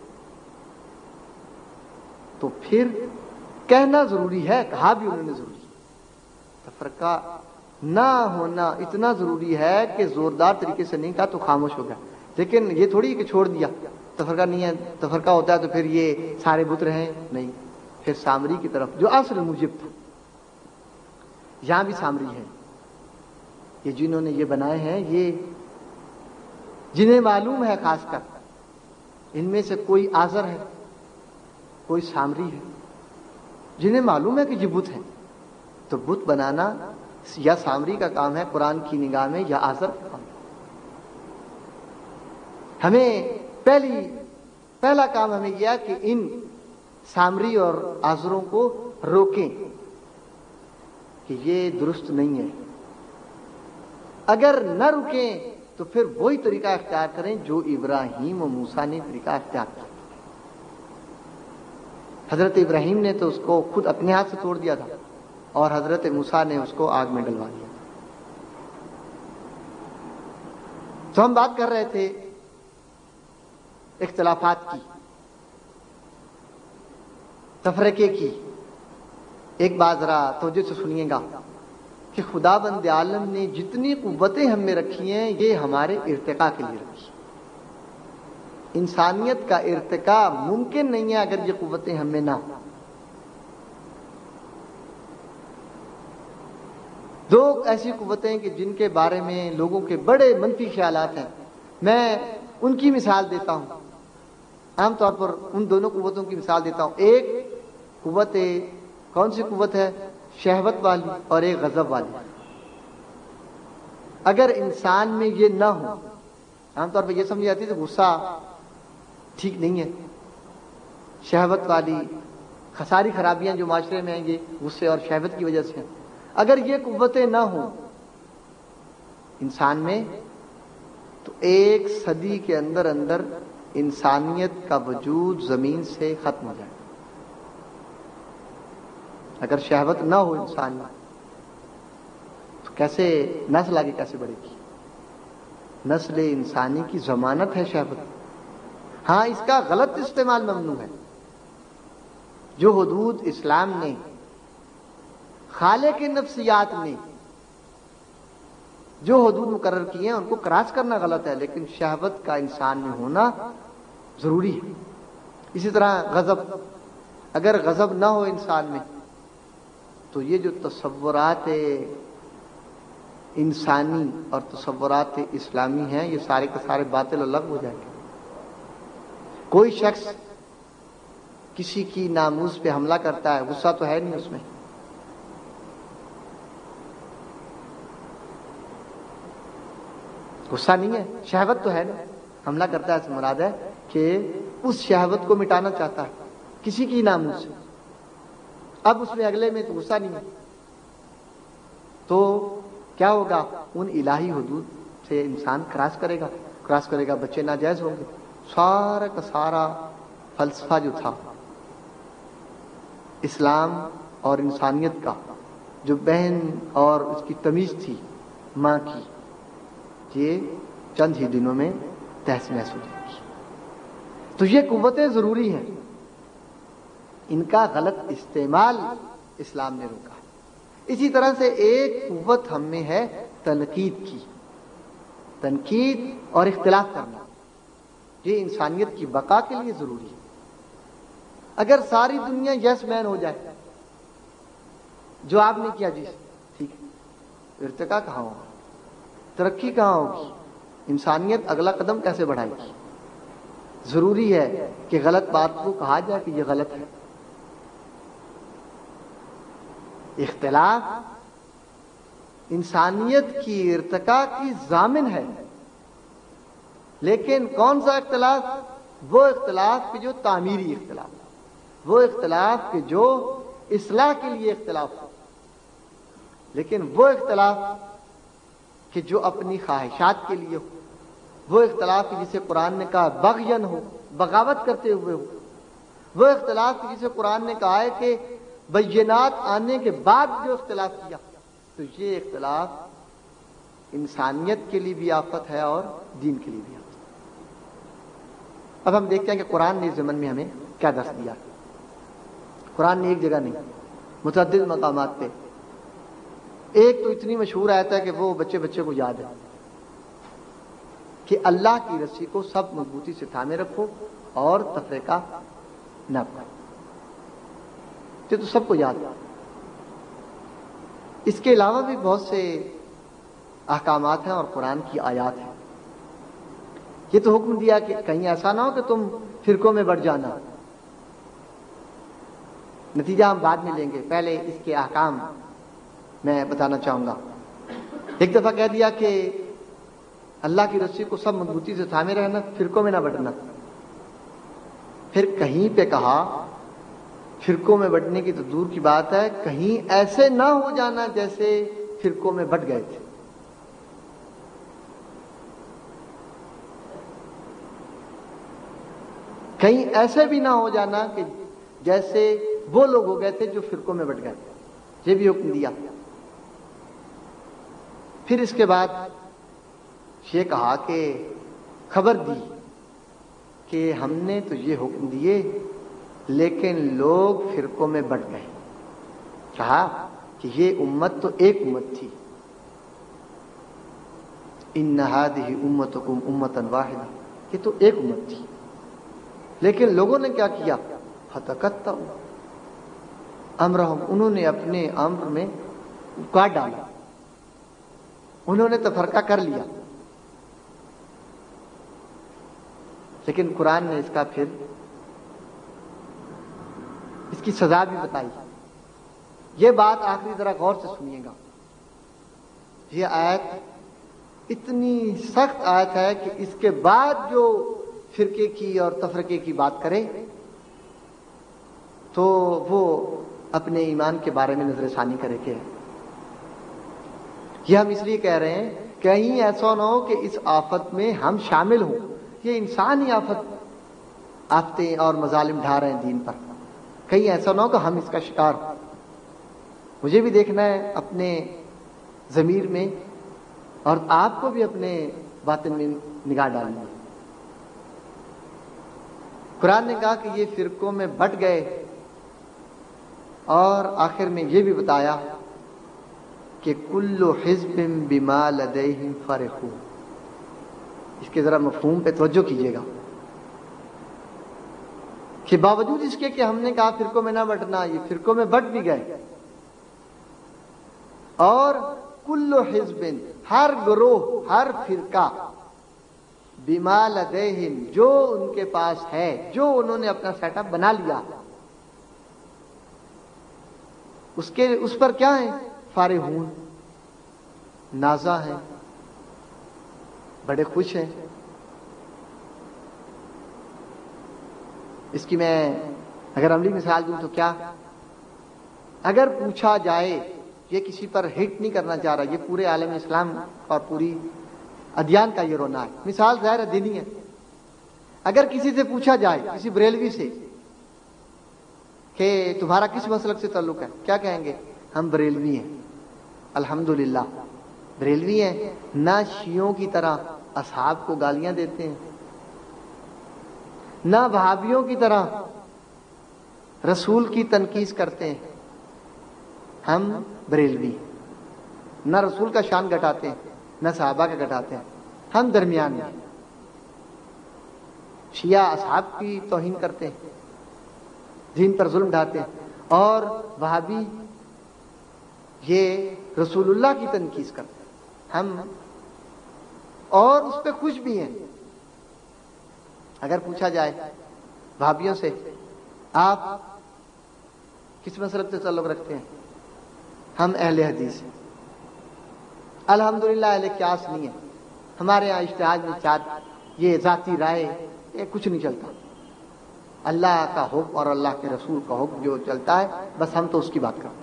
تو پھر کہنا ضروری ہے، کہا بھی انہوں نے ضروری ہے۔ تفرقہ نہ ہونا اتنا ضروری ہے کہ زوردار طریقے سے نہیں کہا تو خاموش ہو گیا، لیکن یہ تھوڑی کہ چھوڑ دیا، تفرقہ نہیں ہے، تفرقہ ہوتا ہے تو پھر یہ سارے بت رہے نہیں، پھر سامری کی طرف جو اصل موجب تھا۔ یہاں بھی سامری ہے، یہ جنہوں نے یہ بنائے ہیں، یہ جنہیں معلوم ہے خاص کر ان میں سے کوئی آزر ہے، کوئی سامری ہے، جنہیں معلوم ہے کہ یہ بت ہیں، تو بت بنانا یا سامری کا کام ہے قرآن کی نگاہ میں، یا آزر کا کام ہے۔ ہمیں پہلی پہلا کام ہمیں یہ کہ ان سامری اور آزروں کو روکیں کہ یہ درست نہیں ہے۔ اگر نہ رکیں تو پھر وہی طریقہ اختیار کریں جو ابراہیم و موسیٰ نے طریقہ اختیار کیا۔ حضرت ابراہیم نے تو اس کو خود اپنے ہاتھ سے توڑ دیا تھا، اور حضرت موسیٰ نے اس کو آگ میں ڈلوا دیا۔ تو ہم بات کر رہے تھے اختلافات کی، تفرقے کی۔ ایک بات ذرا توجہ سے سنیے گا کہ خدا بند عالم نے جتنی قوتیں ہم میں رکھی ہیں یہ ہمارے ارتقاء کے لیے رکھی۔ انسانیت کا ارتقاء ممکن نہیں ہے اگر یہ قوتیں ہم میں نہ ہوں۔ دو ایسی قوتیں کہ جن کے بارے میں لوگوں کے بڑے منفی خیالات ہیں، میں ان کی مثال دیتا ہوں۔ عام طور پر ان دونوں قوتوں کی مثال دیتا ہوں۔ ایک قوت کون سی قوت ہے؟ شہوت والی، اور ایک غضب والی۔ اگر انسان میں یہ نہ ہو، عام طور پر یہ سمجھی جاتی ہے کہ غصہ ٹھیک نہیں ہے، شہوت والی ساری خرابیاں جو معاشرے میں ہیں یہ غصے اور شہوت کی وجہ سے ہیں۔ اگر یہ قوتیں نہ ہوں انسان میں تو ایک صدی کے اندر اندر انسانیت کا وجود زمین سے ختم ہو جائے۔ اگر شہوت نہ ہو انسان میں تو کیسے نسل آگے کیسے بڑھے گی؟ نسل انسانی کی ضمانت ہے شہوت۔ ہاں، اس کا غلط استعمال ممنوع ہے۔ جو حدود اسلام نے، خالق نفسیات نے جو حدود مقرر کیے ہیں ان کو کراس کرنا غلط ہے، لیکن شہوت کا انسان میں ہونا ضروری ہے۔ اسی طرح غضب، اگر غضب نہ ہو انسان میں تو یہ جو تصورات انسانی اور تصورات اسلامی ہیں یہ سارے کے سارے باطل اور لغو ہو جائیں گے۔ کوئی شخص کسی کی ناموس پہ حملہ کرتا ہے، غصہ تو ہے نہیں اس میں، غصہ نہیں ہے، شہوت تو ہے نا، حملہ کرتا ہے اس مراد ہے کہ اس شہوت کو مٹانا چاہتا ہے کسی کی ناموس سے۔ اب اس میں اگلے میں تو غصہ نہیں ہے، تو کیا ہوگا؟ ان الہی حدود سے انسان کراس کرے گا کراس کرے گا بچے ناجائز ہوں گے۔ سارا کا سارا فلسفہ جو تھا اسلام اور انسانیت کا، جو بہن اور اس کی تمیز تھی ماں کی، یہ چند ہی دنوں میں تہس نہس ہو جائے گی۔ تو یہ قوتیں ضروری ہیں، ان کا غلط استعمال اسلام نے روکا۔ اسی طرح سے ایک قوت ہم میں ہے تنقید کی، تنقید اور اختلاف کرنا، یہ انسانیت کی بقا کے لیے ضروری ہے۔ اگر ساری دنیا یس مین ہو جائے، جو آپ نے کیا جی ٹھیک ہے، ارتقاء کہاں ہوگا؟ ترقی کہاں ہوگی؟ انسانیت اگلا قدم کیسے بڑھائے گی؟ ضروری ہے کہ غلط بات کو کہا جائے کہ یہ غلط ہے۔ اختلاف انسانیت کی ارتقاء کی ضامن ہے، لیکن کون سا اختلاف؟ وہ اختلاف کہ جو تعمیری اختلاف، وہ اختلاف کہ جو اصلاح کے لیے اختلاف ہو، لیکن وہ اختلاف کہ جو اپنی خواہشات کے لیے ہو، وہ اختلاف کہ جسے قرآن نے کہا بغین ہو، بغاوت کرتے ہوئے ہو، وہ اختلاف کہ جسے قرآن نے کہا ہے کہ بینات آنے کے بعد جو اختلاف کیا، تو یہ اختلاف انسانیت کے لیے بھی آفت ہے اور دین کے لیے بھی آفت ہے۔ اب ہم دیکھتے ہیں کہ قرآن نے اس زمن میں ہمیں کیا درس دیا۔ قرآن نے ایک جگہ نہیں، متعدد مقامات پہ۔ ایک تو اتنی مشہور آیت ہے کہ وہ بچے بچے کو یاد ہے کہ اللہ کی رسی کو سب مضبوطی سے تھامے رکھو اور تفریقہ نہ کرو۔ یہ تو سب کو یاد ہے۔ اس کے علاوہ بھی بہت سے احکامات ہیں اور قرآن کی آیات ہیں۔ یہ تو حکم دیا کہ کہیں ایسا نہ ہو کہ تم فرقوں میں بٹ جانا. نتیجہ ہم بعد میں لیں گے، پہلے اس کے احکام میں بتانا چاہوں گا. ایک دفعہ کہہ دیا کہ اللہ کی رسی کو سب مضبوطی سے تھامے رہنا، فرقوں میں نہ بٹنا. پھر کہیں پہ کہا فرقوں میں بٹنے کی تو دور کی بات ہے، کہیں ایسے نہ ہو جانا جیسے فرقوں میں بٹ گئے تھے. کہیں ایسے بھی نہ ہو جانا کہ جیسے وہ لوگ ہو گئے تھے جو فرقوں میں بٹ گئے. یہ بھی حکم دیا. پھر اس کے بعد یہ کہا کہ خبر دی کہ ہم نے تو یہ حکم دیے لیکن لوگ فرقوں میں بٹ گئے. کہا کہ یہ امت تو ایک امت تھی، ان هذه امتکم امۃ واحدہ، یہ تو ایک امت تھی، لیکن لوگوں نے کیا کیا؟ فتقطعوا امرہم، انہوں نے اپنے امر میں کاٹ ڈالا، انہوں نے تفرقہ کر لیا. لیکن قرآن نے اس کا پھر اس کی سزا بھی بتائی. یہ بات آخری ذرا غور سے سنیے گا. یہ آیت اتنی سخت آیت ہے کہ اس کے بعد جو فرقے کی اور تفرقے کی بات کرے تو وہ اپنے ایمان کے بارے میں نظر ثانی کرے کہ یہ ہم اس لیے کہہ رہے ہیں کہیں ایسا نہ ہو کہ اس آفت میں ہم شامل ہوں. یہ انسان ہی آفت آفتیں اور مظالم ڈھا رہے ہیں دین پر. کہیں ایسا نہ ہو کہ ہم اس کا شکار ہوں. مجھے بھی دیکھنا ہے اپنے ضمیر میں، اور آپ کو بھی اپنے باطن میں نگاہ ڈالنی ہے. قرآن نے کہا کہ یہ فرقوں میں بٹ گئے، اور آخر میں یہ بھی بتایا کہ کل حزب بما لدیہم فرحون. اس کے ذرا مفہوم پہ توجہ کیجیے گا کہ باوجود اس کے کہ ہم نے کہا فرقوں میں نہ بٹنا، یہ فرقوں میں بٹ بھی گئے. اور کل حزب، ہر گروہ، ہر فرقہ، بما لدیہم، جو ان کے پاس ہے، جو انہوں نے اپنا سیٹ اپ بنا لیا، اس کے اس پر کیا ہے؟ فارحون، نازا ہیں، بڑے خوش ہیں. اس کی میں اگر عملی مثال دوں تو کیا، اگر پوچھا جائے، یہ کسی پر ہٹ نہیں کرنا چاہ رہا، یہ پورے عالم اسلام اور پوری ادیان کا یہ رونا ہے. مثال ظاہر ہے دینی ہے. اگر کسی سے پوچھا جائے، کسی بریلوی سے، کہ تمہارا کس مسلک سے تعلق ہے، کیا کہیں گے؟ ہم بریلوی ہیں. الحمدللہ بریلوی ہیں. نہ شیعوں کی طرح اصحاب کو گالیاں دیتے ہیں، نہ وہابیوں کی طرح رسول کی تنقید کرتے ہیں. ہم بریلوی نہ رسول کا شان گھٹاتے ہیں نہ صحابہ کا گھٹاتے ہیں. ہم درمیان میں. شیعہ اصحاب کی توہین کرتے ہیں، دین پر ظلم ڈھاتے ہیں، اور وہابی یہ رسول اللہ کی تنقید کرتے ہیں. ہم اور اس پہ خوش بھی ہیں. اگر پوچھا جائے وہابیوں سے آپ کس مسلک سے تعلق رکھتے ہیں، ہم اہل حدیث ہیں. الحمدللہ اہل قیاس نہیں ہے. ہمارے ہاں اجتہاد میں چار یہ ذاتی رائے یہ کچھ نہیں چلتا. اللہ کا حکم اور اللہ کے رسول کا حکم جو چلتا ہے بس ہم تو اس کی بات کرتے ہیں.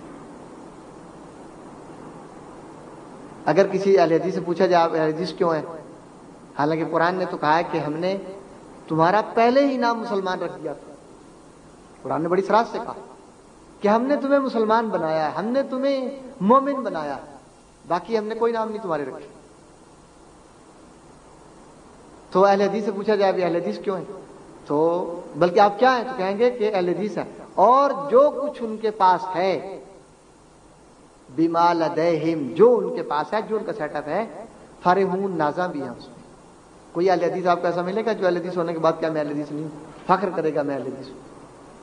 اگر کسی اہل حدیث سے پوچھا جائے آپ اہل حدیث کیوں ہیں، حالانکہ قرآن نے تو کہا ہے کہ ہم نے تمہارا پہلے ہی نام مسلمان رکھ دیا تھا. قرآن نے بڑی صراحت سے کہا کہ ہم نے تمہیں مسلمان بنایا ہے، ہم نے تمہیں مومن بنایا ہے، باقی ہم نے کوئی نام نہیں تمہارے رکھے. تو اہل حدیث سے پوچھا جائے اہل حدیث کیوں ہیں، تو بلکہ آپ کیا ہیں، تو کہیں گے کہ اہل حدیث ہیں. اور جو کچھ ان کے پاس ہے، بما لدیہم، جو ان کے پاس ہے، جو ان کا سیٹ اپ ہے، فرحون، نازا بھی ہیں اس میں. کوئی اہل حدیث آپ کو ایسا ملے گا جو اہل حدیث ہونے کے بعد کیا میں اہل حدیث نہیں ہوں، فخر کرے گا میں اہل حدیث ہوں.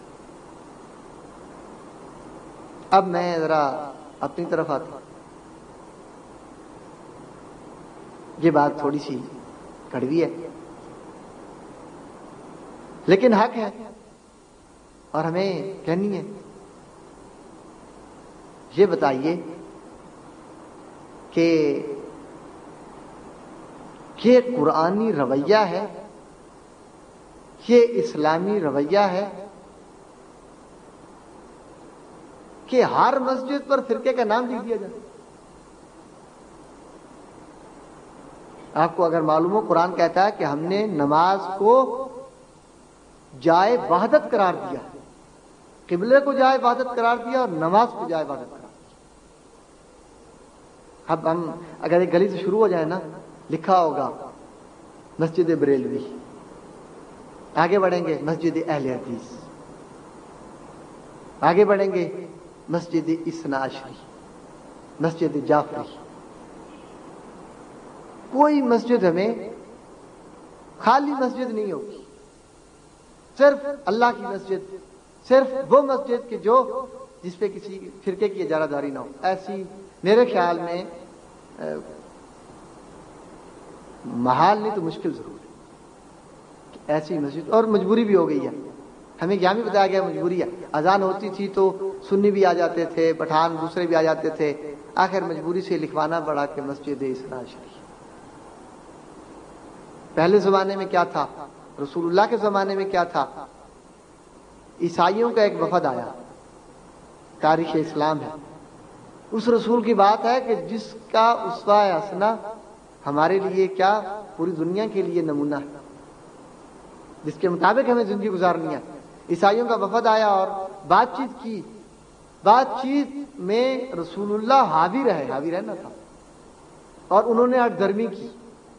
اب میں ذرا اپنی طرف آتا ہوں. یہ بات تھوڑی سی کڑوی ہے لیکن حق ہے اور ہمیں کہنی ہے. یہ بتائیے کہ یہ قرآنی رویہ ہے، یہ اسلامی رویہ ہے کہ ہر مسجد پر فرقے کا نام لکھ دیا جائے؟ آپ کو اگر معلوم ہو، قرآن کہتا ہے کہ ہم نے نماز کو جائے وحدت قرار دیا، قبلے کو جائے وحدت قرار دیا اور نماز کو جائے وحدت قرار دیا. اب ہم اگر ایک گلی سے شروع ہو جائے نا، لکھا ہوگا مسجد بریلوی، آگے بڑھیں گے مسجد اہل حدیث، آگے بڑھیں گے مسجد اثنا عشری، مسجد جعفری. کوئی مسجد ہمیں خالی مسجد نہیں ہوگی، صرف اللہ کی مسجد، صرف وہ مسجد کہ جو جس پہ کسی فرقے کی اجارہ داری نہ ہو. ایسی میرے خیال میں محال نہیں تو مشکل ضرور ہے ایسی مسجد، اور مجبوری بھی ہو گئی ہے. ہمیں یہاں بھی بتایا گیا مجبوری ہے. اذان ہوتی تھی تو سنی بھی آ جاتے تھے، پٹھان دوسرے بھی آ جاتے تھے، آخر مجبوری سے لکھوانا پڑا کہ مسجد اثنا عشری. پہلے زمانے میں کیا تھا، رسول اللہ کے زمانے میں کیا تھا؟ عیسائیوں کا ایک وفد آیا، تاریخ اسلام ہے. اس رسول کی بات ہے کہ جس کا اسوہ حسنہ ہمارے لیے کیا پوری دنیا کے لیے نمونہ ہے، جس کے مطابق ہمیں زندگی گزارنی ہے. عیسائیوں کا وفد آیا اور بات چیت کی. بات چیت میں رسول اللہ حاضر رہے، حاضر رہنا تھا، اور انہوں نے ہٹ درمی کی.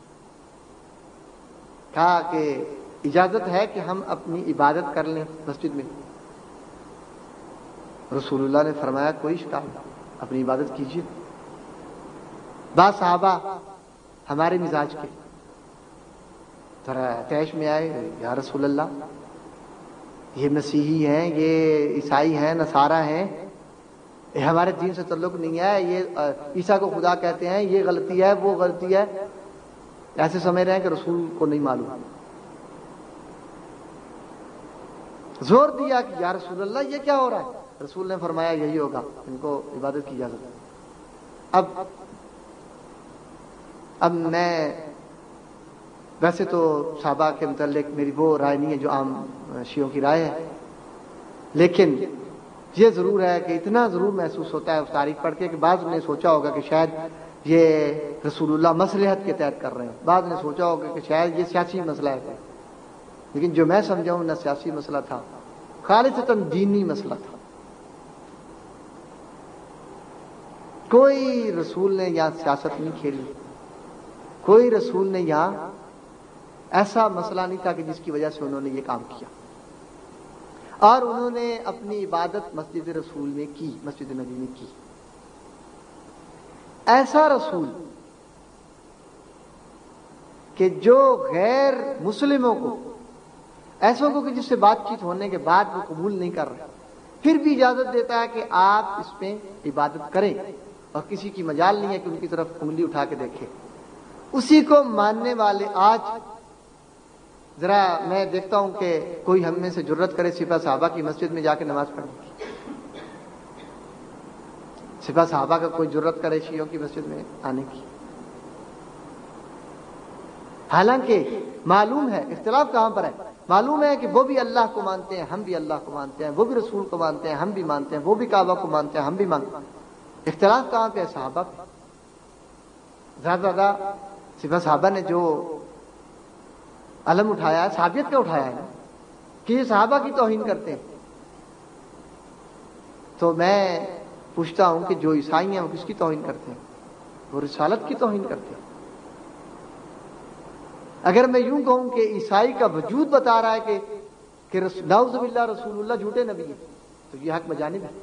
کہا کہ اجازت ہے کہ ہم اپنی عبادت کر لیں مسجد میں. رسول اللہ نے فرمایا کوئی اشکال نہیں، اپنی عبادت کیجیے. بعض صحابہ ہمارے مزاج کے ذرا تیش میں آئے، یا رسول اللہ یہ مسیحی ہیں، یہ عیسائی ہیں، نصارہ ہیں، یہ ہمارے دین سے تعلق نہیں ہے، یہ عیسیٰ کو خدا کہتے ہیں، یہ غلطی ہے، وہ غلطی ہے. ایسے سمجھ رہے ہیں کہ رسول کو نہیں معلوم. زور دیا کہ یا رسول اللہ یہ کیا ہو رہا ہے؟ رسول نے فرمایا یہی ہوگا، ان کو عبادت کی اجازت ہے. اب اب میں ویسے تو صحابہ کے متعلق میری وہ رائے نہیں ہے جو عام شیعوں کی رائے ہے، لیکن یہ ضرور ہے کہ اتنا ضرور محسوس ہوتا ہے اس تاریخ پڑھ کے کہ بعض نے سوچا ہوگا کہ شاید یہ رسول اللہ مصلحت کے تحت کر رہے ہیں، بعض نے سوچا ہوگا کہ شاید یہ سیاسی مسئلہ ہے. لیکن جو میں سمجھا ہوں نہ سیاسی مسئلہ تھا، خالصتاً دینی مسئلہ تھا. کوئی رسول نے یہاں سیاست نہیں کھیلی، کوئی رسول نے یہاں ایسا مسئلہ نہیں تھا کہ جس کی وجہ سے انہوں نے یہ کام کیا. اور انہوں نے اپنی عبادت مسجد رسول میں کی، مسجد نبی میں کی. ایسا رسول کہ جو غیر مسلموں کو، ایسوں کو کہ جس سے بات چیت ہونے کے بعد وہ قبول نہیں کر رہے، پھر بھی اجازت دیتا ہے کہ آپ اس میں عبادت کریں، اور کسی کی مجال نہیں ہے کہ ان کی طرف انگلی اٹھا کے دیکھے. اسی کو ماننے والے آج ذرا میں دیکھتا ہوں کہ کوئی ہم میں سے جرت کرے سپاہ صحابہ کی مسجد میں جا کے نماز پڑھنے کی. سپاہ صحابہ کا کوئی جرت کرے شیعوں کی مسجد میں آنے کی. حالانکہ معلوم ہے اختلاف کہاں پر ہے. معلوم ہے کہ وہ بھی اللہ کو مانتے ہیں، ہم بھی اللہ کو مانتے ہیں، وہ بھی رسول کو مانتے ہیں، ہم بھی مانتے ہیں، وہ بھی کعبہ کو مانتے ہیں، ہم بھی مانتے ہیں. اختلاف کہاں پہ ہے؟ صحابہ پہ. زیادہ زیادہ سپاہ صحابہ نے جو علم اٹھایا ہے، صحابیت کا اٹھایا ہے کہ یہ صحابہ کی توہین کرتے ہیں. تو میں پوچھتا ہوں کہ جو عیسائی ہیں وہ کس کی توہین کرتے ہیں؟ وہ رسالت کی توہین کرتے ہیں. اگر میں یوں کہوں کہ عیسائی کا وجود بتا رہا ہے کہ کہ نعوذ باللہ رسول اللہ جھوٹے نبی ہیں، تو یہ حق بجانب ہے.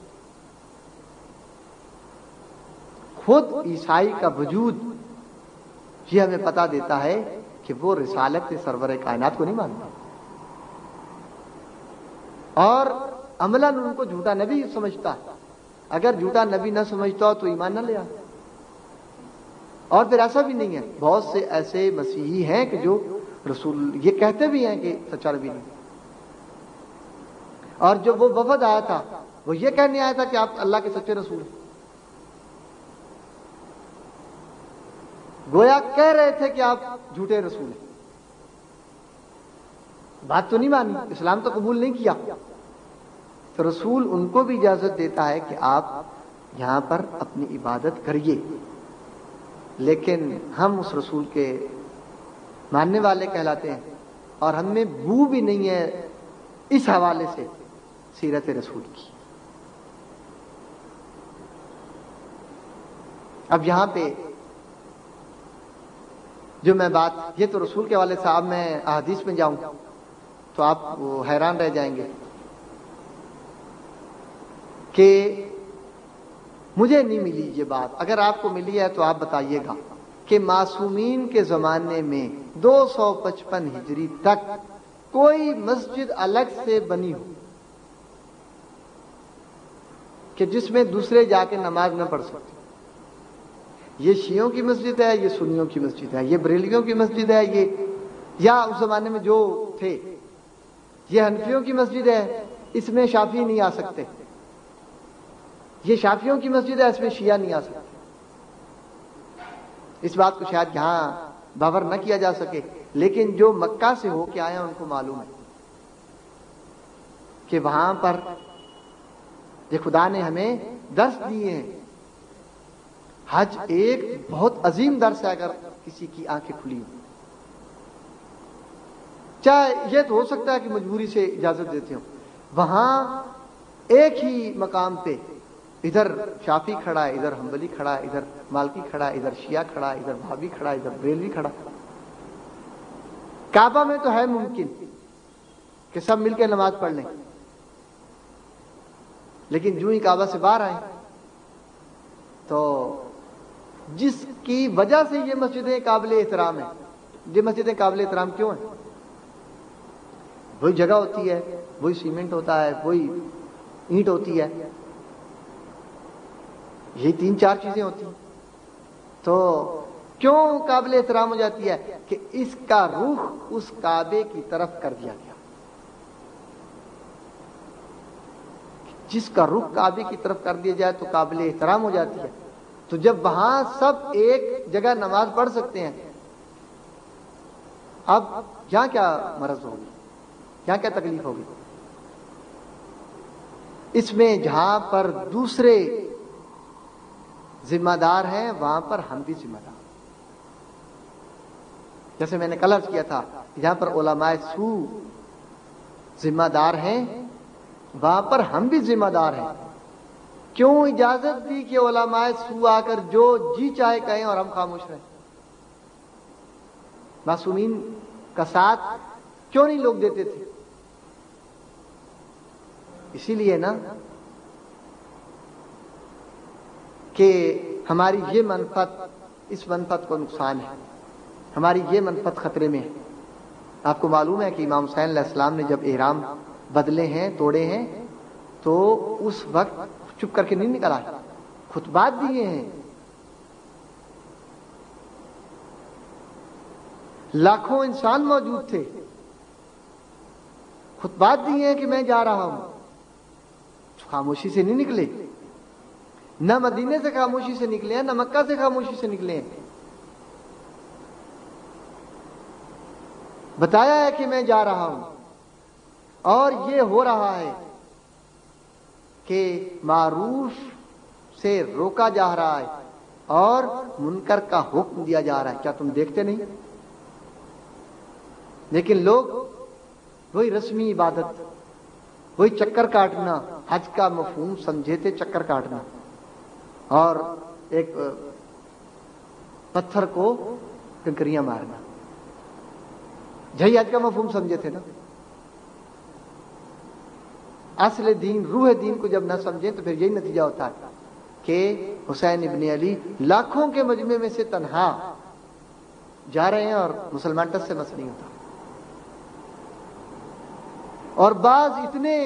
خود عیسائی کا وجود یہ ہمیں پتا دیتا ہے کہ وہ رسالت سرور کائنات کو نہیں مانتا، اور عملاً ان کو جھوٹا نبی سمجھتا ہے. اگر جھوٹا نبی نہ سمجھتا ہو تو ایمان نہ لے آتا. اور پھر ایسا بھی نہیں ہے، بہت سے ایسے مسیحی ہیں کہ جو رسول یہ کہتے بھی ہیں کہ سچا نبی نہیں، اور جو وہ وفد آیا تھا وہ یہ کہنے آیا تھا کہ آپ اللہ کے سچے رسول ہیں. گویا کہہ رہے تھے کہ آپ جھوٹے رسول ہیں. بات تو نہیں مانی، اسلام تو قبول نہیں کیا. تو رسول ان کو بھی اجازت دیتا ہے کہ آپ یہاں پر اپنی عبادت کریے، لیکن ہم اس رسول کے ماننے والے کہلاتے ہیں اور ہم میں بو بھی نہیں ہے اس حوالے سے سیرت رسول کی. اب یہاں پہ جو میں بات، یہ تو رسول کے والے صاحب میں احادیث میں جاؤں تو آپ حیران رہ جائیں گے کہ مجھے نہیں ملی یہ بات. اگر آپ کو ملی ہے تو آپ بتائیے گا کہ معصومین کے زمانے میں دو سو پچپن ہجری تک کوئی مسجد الگ سے بنی ہو کہ جس میں دوسرے جا کے نماز نہ پڑھ سکتے. یہ شیعوں کی مسجد ہے، یہ سنیوں کی مسجد ہے، یہ بریلویوں کی مسجد ہے، یہ یا اس زمانے میں جو تھے یہ حنفیوں کی مسجد ہے، اس میں شافعی نہیں آ سکتے. یہ شافعیوں کی مسجد ہے، اس میں شیعہ نہیں آ سکتے. اس بات کو شاید یہاں باور نہ کیا جا سکے، لیکن جو مکہ سے ہو کے آئے ہیں ان کو معلوم ہے کہ وہاں پر یہ خدا نے ہمیں درس دیے ہیں. حج ایک بہت عظیم درس ہے اگر کسی کی آنکھیں کھلی ہوں. چاہے یہ تو ہو سکتا ہے کہ مجبوری سے اجازت دیتے ہوں. وہاں ایک ہی مقام پہ ادھر شافعی کھڑا ہے، ادھر حنبلی کھڑا ہے، ادھر مالکی کھڑا ہے، ادھر شیعہ کھڑا ہے، ادھر بھابی کھڑا ہے، ادھر بریلوی کھڑا ہے. کعبہ میں تو ہے ممکن کہ سب مل کے نماز پڑھ لیں، لیکن جو ہی کعبہ سے باہر آئیں تو جس کی وجہ سے یہ مسجدیں قابل احترام ہیں. یہ مسجدیں قابل احترام کیوں ہیں؟ وہی جگہ ہوتی ہے، وہی سیمنٹ ہوتا ہے، وہی اینٹ ہوتی ہے، یہی تین چار چیزیں ہوتی ہیں. تو کیوں قابل احترام ہو جاتی ہے؟ کہ اس کا رخ اس کعبے کی طرف کر دیا گیا. جس کا رخ کعبے کی طرف کر دیا جائے تو قابل احترام ہو جاتی ہے. تو جب وہاں سب ایک جگہ نماز پڑھ سکتے ہیں، اب یہاں کیا مرض ہوگی، یہاں کیا تکلیف ہوگی؟ اس میں جہاں پر دوسرے ذمہ دار ہیں وہاں پر ہم بھی ذمہ دار. جیسے میں نے کل عرض کیا تھا، جہاں پر علماء سو ذمہ دار ہیں وہاں پر ہم بھی ذمہ دار ہیں. کیوں اجازت دی کہ علماء سو آ کر جو جی چاہے کہیں اور ہم خاموش رہیں؟ معصومین کا ساتھ کیوں نہیں لوگ دیتے تھے؟ اسی لیے نا کہ ہماری یہ منفعت، اس منفعت کو نقصان ہے، ہماری یہ منفعت خطرے میں ہے. آپ کو معلوم ہے کہ امام حسین علیہ السلام نے جب احرام بدلے ہیں، توڑے ہیں، تو اس وقت چپ کر کے نہیں نکلا، خطبات دیے ہیں. لاکھوں انسان موجود تھے، خطبات دیے ہیں کہ میں جا رہا ہوں. خاموشی سے نہیں نکلے، نہ مدینے سے خاموشی سے نکلے ہیں، نہ مکہ سے خاموشی سے نکلے ہیں. بتایا ہے کہ میں جا رہا ہوں. اور یہ ہو رہا ہے کہ معروف سے روکا جا رہا ہے اور منکر کا حکم دیا جا رہا ہے. کیا تم دیکھتے نہیں؟ لیکن لوگ وہی رسمی عبادت، وہی چکر کاٹنا، حج کا مفہوم سمجھے تھے چکر کاٹنا، اور ایک پتھر کو کنکریاں مارنا، یہی حج کا مفہوم سمجھے تھے نا. اصل دین، روح دین کو جب نہ سمجھیں تو پھر یہی نتیجہ ہوتا ہے کہ حسین ابن علی لاکھوں کے مجمع میں سے تنہا جا رہے ہیں اور مسلمان ٹس سے مس نہیں ہوتا. اور بعض اتنے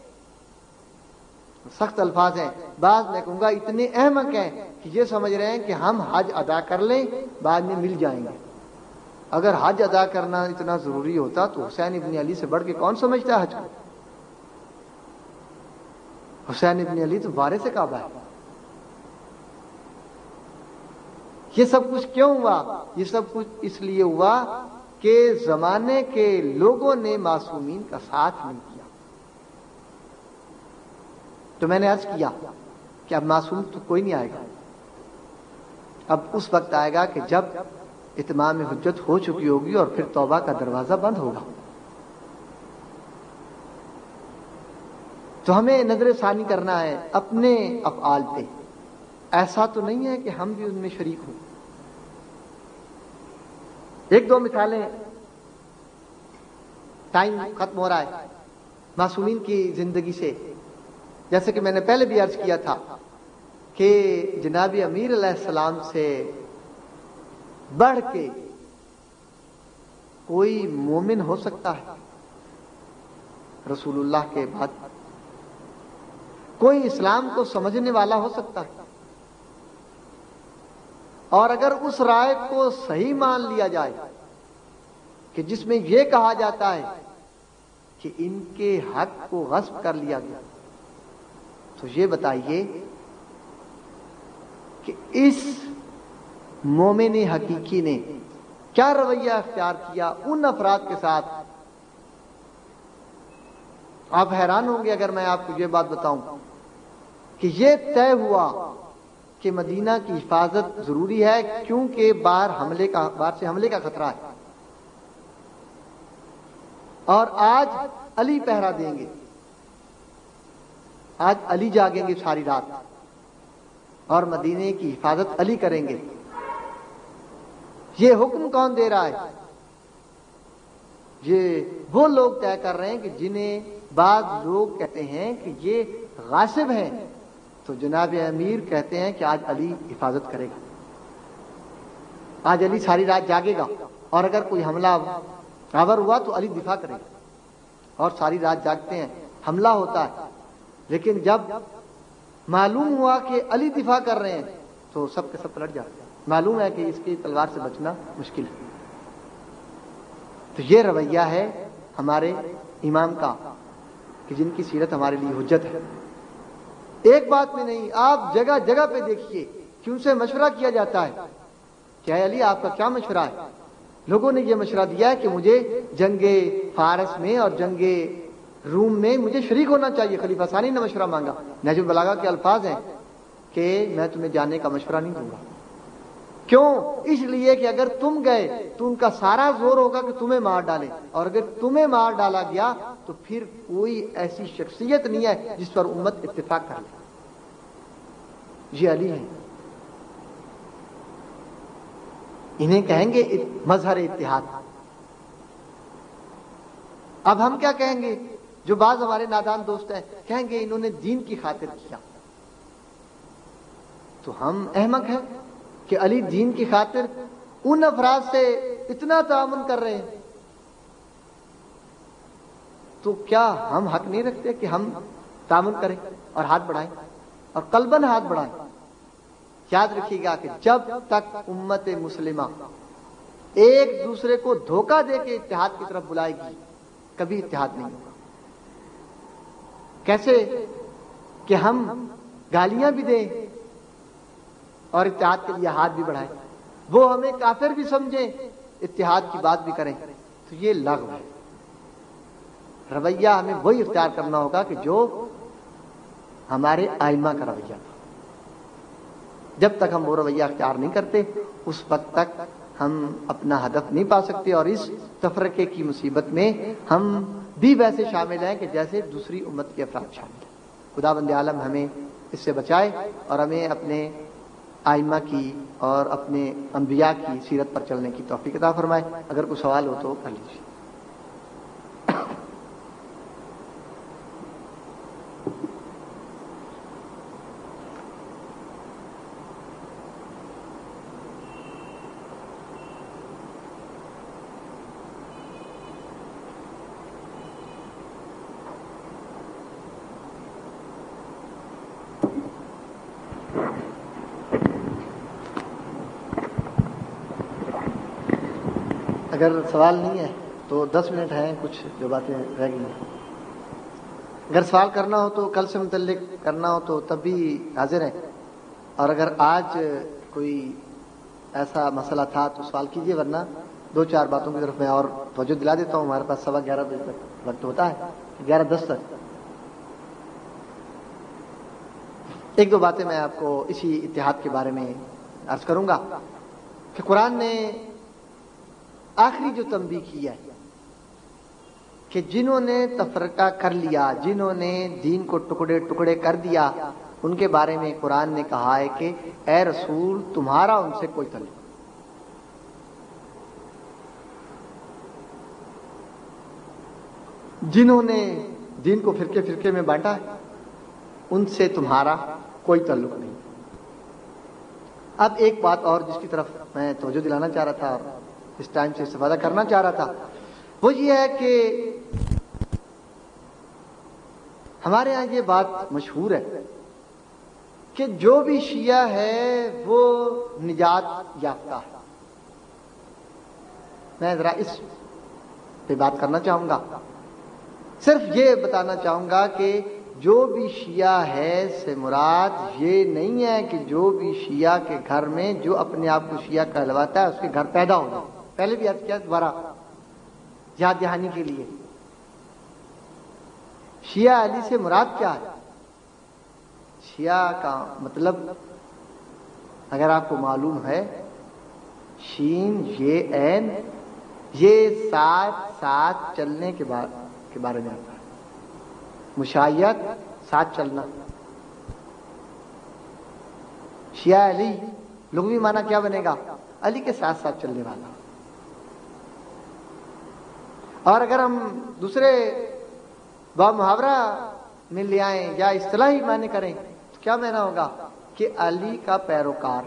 سخت الفاظ ہیں، بعض میں کہوں گا اتنے احمق ہیں کہ یہ سمجھ رہے ہیں کہ ہم حج ادا کر لیں بعد میں مل جائیں گے. اگر حج ادا کرنا اتنا ضروری ہوتا تو حسین ابن علی سے بڑھ کے کون سمجھتا ہے حج کو؟ حسین ابن علی تو وارث کعبہ ہے. یہ سب کچھ کیوں ہوا؟ یہ سب کچھ اس لیے ہوا کہ زمانے کے لوگوں نے معصومین کا ساتھ نہیں کیا. تو میں نے عرض کیا کہ اب معصوم تو کوئی نہیں آئے گا. اب اس وقت آئے گا کہ جب اتمام حجت ہو چکی ہوگی اور پھر توبہ کا دروازہ بند ہوگا. تو ہمیں نظر ثانی کرنا ہے اپنے افعال پہ. ایسا تو نہیں ہے کہ ہم بھی ان میں شریک ہوں. ایک دو مثالیں، ٹائم ختم ہو رہا ہے، معصومین کی زندگی سے. جیسے کہ میں نے پہلے بھی عرض کیا تھا کہ جناب امیر علیہ السلام سے بڑھ کے کوئی مومن ہو سکتا ہے رسول اللہ کے بعد؟ کوئی اسلام کو سمجھنے والا ہو سکتا ہے؟ اور اگر اس رائے کو صحیح مان لیا جائے کہ جس میں یہ کہا جاتا ہے کہ ان کے حق کو غصب کر لیا گیا، تو یہ بتائیے کہ اس مومن حقیقی نے کیا رویہ اختیار کیا ان افراد کے ساتھ؟ آپ حیران ہوں گے اگر میں آپ کو یہ بات بتاؤں کہ یہ طے ہوا کہ مدینہ کی حفاظت ضروری ہے کیونکہ باہر حملے کا باہر سے حملے کا خطرہ ہے، اور آج علی پہرا دیں گے، آج علی جاگیں گے ساری رات اور مدینے کی حفاظت علی کریں گے. یہ حکم کون دے رہا ہے؟ یہ وہ لوگ طے کر رہے ہیں کہ جنہیں بعض لوگ کہتے ہیں کہ یہ غاصب ہیں، تو جناب امیر کہتے ہیں کہ آج علی حفاظت کرے گا، آج علی ساری رات جاگے گا، اور اگر کوئی حملہ آور ہوا تو علی دفاع کرے گا. اور ساری رات جاگتے ہیں، حملہ ہوتا ہے، لیکن جب معلوم ہوا کہ علی دفاع کر رہے ہیں تو سب کے سب پلٹ جاتے ہیں. معلوم ہے کہ اس کی تلوار سے بچنا مشکل ہے. تو یہ رویہ ہے ہمارے امام کا کہ جن کی سیرت ہمارے لیے حجت ہے. ایک بات میں نہیں، آپ جگہ جگہ پہ دیکھیے کہ ان سے مشورہ کیا جاتا ہے کہ اے علی آپ کا کیا مشورہ ہے؟ لوگوں نے یہ مشورہ دیا ہے کہ مجھے جنگ فارس میں اور جنگ روم میں مجھے شریک ہونا چاہیے. خلیفہ ثانی نے مشورہ مانگا. نہج البلاغہ کے الفاظ ہیں کہ میں تمہیں جانے کا مشورہ نہیں دوں گا. کیوں؟ اس لیے کہ اگر تم گئے تو ان کا سارا زور ہوگا کہ تمہیں مار ڈالیں، اور اگر تمہیں مار ڈالا گیا تو پھر کوئی ایسی شخصیت نہیں ہے جس پر امت اتفاق کر لے. یہ علی ہیں، انہیں کہیں گے مظہر اتحاد. اب ہم کیا کہیں گے؟ جو بعض ہمارے نادان دوست ہیں کہیں گے انہوں نے دین کی خاطر کیا. تو ہم احمق ہیں کہ علی دین کی خاطر ان افراد سے اتنا تعاون کر رہے ہیں، تو کیا ہم حق نہیں رکھتے کہ ہم تعاون کریں اور ہاتھ بڑھائیں اور قلباً ہاتھ بڑھائیں؟ یاد رکھیے گا کہ جب تک امت مسلمہ ایک دوسرے کو دھوکہ دے کے اتحاد کی طرف بلائے گی کبھی اتحاد نہیں ہوگا. کیسے کہ ہم گالیاں بھی دیں اور اتحاد کے لیے ہاتھ بھی بڑھائیں، وہ ہمیں کافر بھی سمجھیں، اتحاد کی بات بھی کریں، تو یہ لغو ہے. رویہ ہمیں وہی اختیار کرنا ہوگا کہ جو ہمارے ائمہ کا رویہ تھا. جب تک ہم وہ رویہ اختیار نہیں کرتے اس وقت تک ہم اپنا ہدف نہیں پا سکتے، اور اس تفرقے کی مصیبت میں ہم بھی ویسے شامل ہیں کہ جیسے دوسری امت کے افراد شامل ہیں. خداوند عالم ہمیں اس سے بچائے اور ہمیں اپنے ائمہ کی اور اپنے انبیاء کی سیرت پر چلنے کی توفیق عطا فرمائے. اگر کوئی سوال ہو تو کر لیجیے. اگر سوال نہیں ہے تو دس منٹ ہیں، کچھ جو باتیں رہ گئی ہیں. اگر سوال کرنا ہو تو کل سے متعلق کرنا ہو تو تب بھی حاضر ہیں، اور اگر آج کوئی ایسا مسئلہ تھا تو سوال کیجیے، ورنہ دو چار باتوں کی طرف میں اور توجہ دلا دیتا ہوں. ہمارے پاس سوا گیارہ بجے تک وقت ہوتا ہے، گیارہ دس تک. ایک دو باتیں میں آپ کو اسی اتحاد کے بارے میں عرض کروں گا کہ قرآن نے آخری جو تنبیہ کی ہے کہ جنہوں نے تفرقہ کر لیا، جنہوں نے دین کو ٹکڑے ٹکڑے کر دیا، ان کے بارے میں قرآن نے کہا ہے کہ اے رسول تمہارا ان سے کوئی تعلق. جنہوں نے دین کو فرقے فرقے میں بانٹا ہے ان سے تمہارا کوئی تعلق نہیں. اب ایک بات اور جس کی طرف میں توجہ دلانا چاہ رہا تھا اور اس ٹائم سے استفادہ کرنا چاہ رہا تھا وہ یہ ہے کہ ہمارے ہاں یہ بات مشہور ہے کہ جو بھی شیعہ ہے وہ نجات یافتہ ہے. میں ذرا اس پہ بات کرنا چاہوں گا، صرف یہ بتانا چاہوں گا کہ جو بھی شیعہ ہے سے مراد یہ نہیں ہے کہ جو بھی شیعہ کے گھر میں جو اپنے آپ کو شیعہ کہلواتا ہے اس کے گھر پیدا ہو جائے. پہلے بھی عرض کیا دوبارہ یاد دہانی کے لیے، شیعہ علی سے مراد کیا ہے؟ شیعہ کا مطلب اگر آپ کو معلوم ہے، شین یہ عین یہ ساتھ ساتھ چلنے کے بعد کے بارے میں آتا ہے. مشایعت ساتھ چلنا. شیعہ علی لغوی معنی کیا بنے گا؟ علی کے ساتھ ساتھ چلنے والا. اور اگر ہم دوسرے با محاورہ میں لے آئیں یا اصطلاحی معنی کریں تو کیا معنی ہوگا؟ کہ علی کا پیروکار.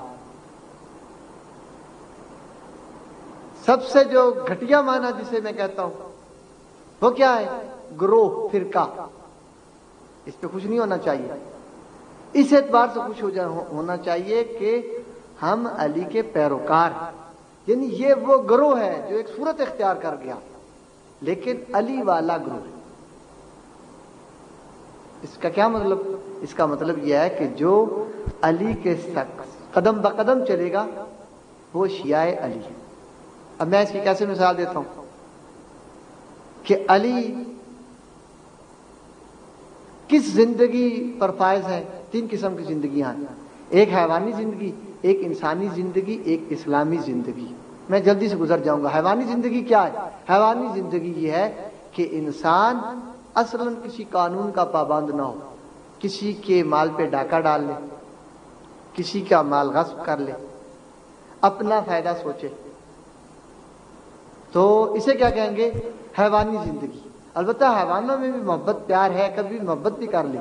سب سے جو گھٹیا معنی جسے میں کہتا ہوں وہ کیا ہے؟ گروہ، فرقہ. اس پہ خوش نہیں ہونا چاہیے، اس اعتبار سے خوش ہو جا ہونا چاہیے کہ ہم علی کے پیروکار، یعنی یہ وہ گروہ ہے جو ایک صورت اختیار کر گیا لیکن علی والا گروہ. اس کا کیا مطلب؟ اس کا مطلب یہ ہے کہ جو علی کے قدم بقدم چلے گا وہ شیعہ علی ہے. اب میں اس کی کیسے مثال دیتا ہوں کہ علی کس زندگی پر فائز ہے؟ تین قسم کی زندگیاں ہیں، ایک حیوانی زندگی، ایک انسانی زندگی، ایک اسلامی زندگی. میں جلدی سے گزر جاؤں گا. حیوانی زندگی کیا ہے؟ حیوانی زندگی یہ ہے کہ انسان اصلاً کسی قانون کا پابند نہ ہو، کسی کے مال پہ ڈاکہ ڈال لے، کسی کا مال غصب کر لے، اپنا فائدہ سوچے، تو اسے کیا کہیں گے؟ حیوانی زندگی. البتہ حیوانوں میں بھی محبت پیار ہے، کبھی محبت بھی کر لی،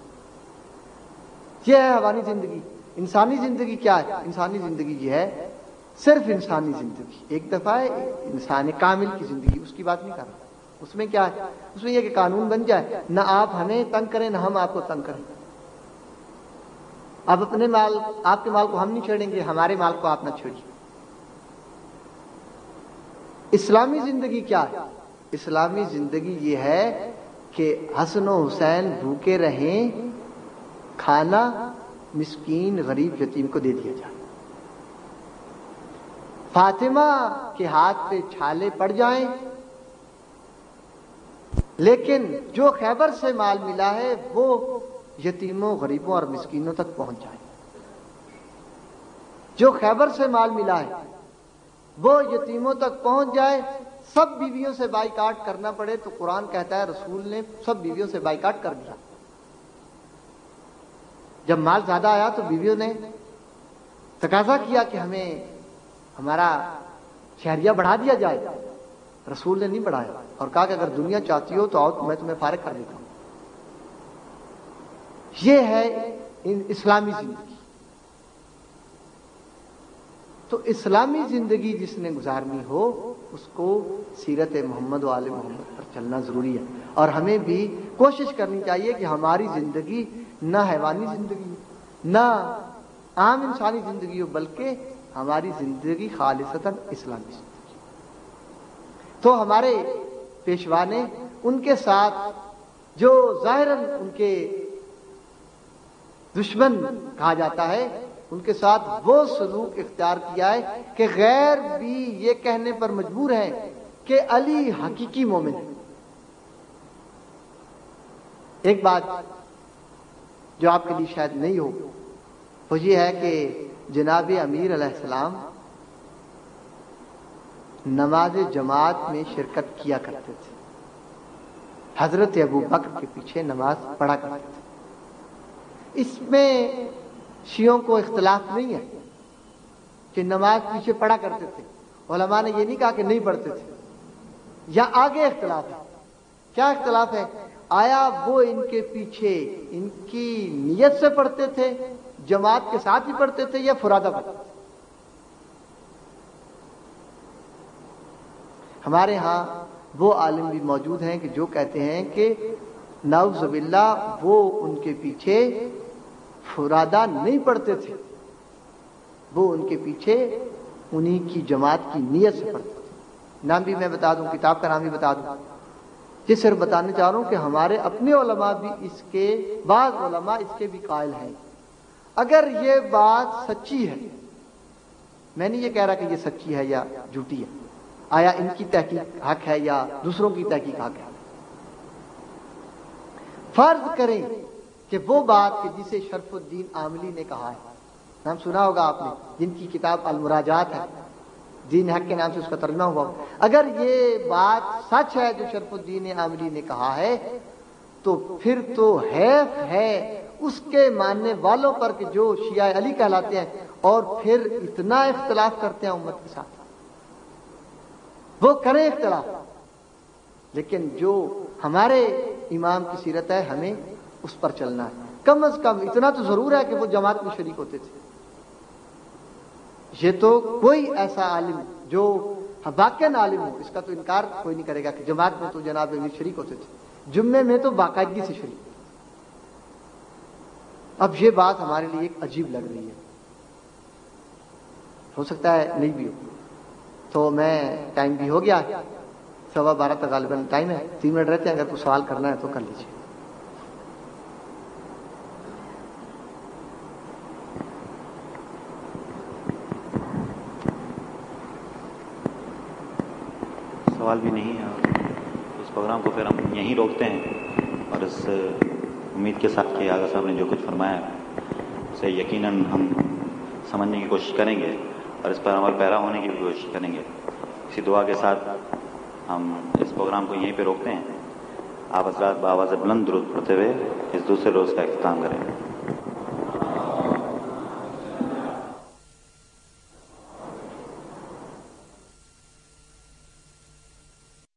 یہ ہے حیوانی زندگی. انسانی زندگی کیا ہے؟ انسانی زندگی یہ ہے صرف انسانی زندگی، ایک دفعہ انسان کامل کی زندگی، اس کی بات نہیں کر رہا. اس میں کیا ہے؟ اس میں یہ کہ قانون بن جائے، نہ آپ ہمیں تنگ کریں نہ ہم آپ کو تنگ کریں. آپ اپنے مال، آپ کے مال کو ہم نہیں چھیڑیں گے، ہمارے مال کو آپ نہ چھیڑیے. اسلامی زندگی کیا ہے؟ اسلامی زندگی یہ ہے کہ حسن و حسین بھوکے رہیں، کھانا مسکین غریب یتیم کو دے دیا جائے، فاطمہ کے ہاتھ پہ چھالے پڑ جائیں، لیکن جو خیبر سے مال ملا ہے وہ یتیموں غریبوں اور مسکینوں تک پہنچ جائے. جو خیبر سے مال ملا ہے وہ یتیموں تک پہنچ جائے. سب بیویوں سے بائیکاٹ کرنا پڑے تو قرآن کہتا ہے رسول نے سب بیویوں سے بائیکاٹ کر دیا. جب مال زیادہ آیا تو بیویوں نے تقاضا کیا کہ ہمیں ہمارا شہریہ بڑھا دیا جائے. رسول نے نہیں بڑھایا اور کہا کہ اگر دنیا چاہتی ہو تو آؤ میں تمہیں فارغ کر دیتا ہوں. یہ ہے اسلامی زندگی. تو اسلامی زندگی جس نے گزارنی ہو اس کو سیرت محمد و آل محمد پر چلنا ضروری ہے. اور ہمیں بھی کوشش کرنی چاہیے کہ ہماری زندگی نہ حیوانی زندگی نہ عام انسانی زندگی ہو، بلکہ ہماری زندگی خالصتاً اسلامی زندگی. تو ہمارے پیشوا نے ان کے ساتھ جو ظاہراً ان کے دشمن کہا جاتا ہے، ان کے ساتھ وہ سلوک اختیار کیا ہے کہ غیر بھی یہ کہنے پر مجبور ہے کہ علی حقیقی مومن ہے۔ ایک بات جو آپ کے لیے شاید نہیں ہو وہ یہ ہے کہ جناب امیر علیہ السلام نماز جماعت میں شرکت کیا کرتے تھے، حضرت ابو بکر کے پیچھے نماز پڑھا کرتے تھے۔ اس میں شیعوں کو اختلاف نہیں ہے کہ نماز پیچھے پڑھا کرتے تھے، علماء نے یہ نہیں کہا کہ نہیں پڑھتے تھے، یا آگے اختلاف ہے۔ کیا اختلاف ہے؟ آیا وہ ان کے پیچھے ان کی نیت سے پڑھتے تھے، جماعت کے ساتھ ہی پڑھتے تھے، یا فرادہ پڑھتے تھے؟ ہمارے ہاں وہ عالم بھی موجود ہیں کہ جو کہتے ہیں کہ نعوذ باللہ وہ ان کے پیچھے فرادہ نہیں پڑھتے تھے، وہ ان کے پیچھے انہی کی جماعت کی نیت سے پڑھتے تھے۔ نام بھی میں بتا دوں، کتاب کا نام بھی بتا دوں۔ یہ صرف بتانے چاہ رہا ہوں کہ ہمارے اپنے علماء بھی اس کے، بعض علماء اس کے بھی قائل ہیں۔ اگر یہ بات سچی ہے، میں نہیں یہ کہہ رہا کہ یہ سچی ہے یا جھوٹی ہے، آیا ان کی تحقیق حق ہے یا دوسروں کی تحقیق حق ہے، فرض کریں کہ وہ بات کہ جسے شرف الدین عاملی نے کہا ہے، نام سنا ہوگا آپ نے، جن کی کتاب المراجعات ہے، دین حق کے نام سے اس کا ترجمہ ہوا، اگر یہ بات سچ ہے جو شرف الدین عاملی نے کہا ہے، تو پھر تو حیف ہے اس کے ماننے والوں پر کہ جو شیعہ علی کہلاتے ہیں اور پھر اتنا اختلاف کرتے ہیں امت کے ساتھ۔ وہ کریں اختلاف، لیکن جو ہمارے امام کی سیرت ہے ہمیں اس پر چلنا ہے۔ کم از کم اتنا تو ضرور ہے کہ وہ جماعت میں شریک ہوتے تھے۔ یہ تو کوئی ایسا عالم جو واقعاً عالم ہو، اس کا تو انکار کوئی نہیں کرے گا کہ جماعت میں تو جناب امیر شریک ہوتے تھے، جمعے میں تو باقاعدگی سے شریک۔ اب یہ بات ہمارے لیے ایک عجیب لگ رہی ہے، ہو سکتا ہے نہیں بھی ہو، تو میں ٹائم بھی ہو گیا، سوا بارہ تک غالباً ٹائم ہے، تین منٹ رہتے ہیں، اگر کوئی سوال کرنا ہے تو کر لیجیے۔ سوال بھی نہیں ہے، اس پروگرام کو پھر ہم یہیں روکتے ہیں، اور اس امید کے ساتھ کہ آغا صاحب نے جو کچھ فرمایا ہے اسے یقیناً ہم سمجھنے کی کوشش کریں گے اور اس پر عمل پیرا ہونے کی بھی کوشش کریں گے۔ اسی دعا کے ساتھ ہم اس پروگرام کو یہیں پہ روکتے ہیں۔ آپ حضرات بآواز بلند درود پڑھتے ہوئے اس دوسرے روز کا اختتام کریں۔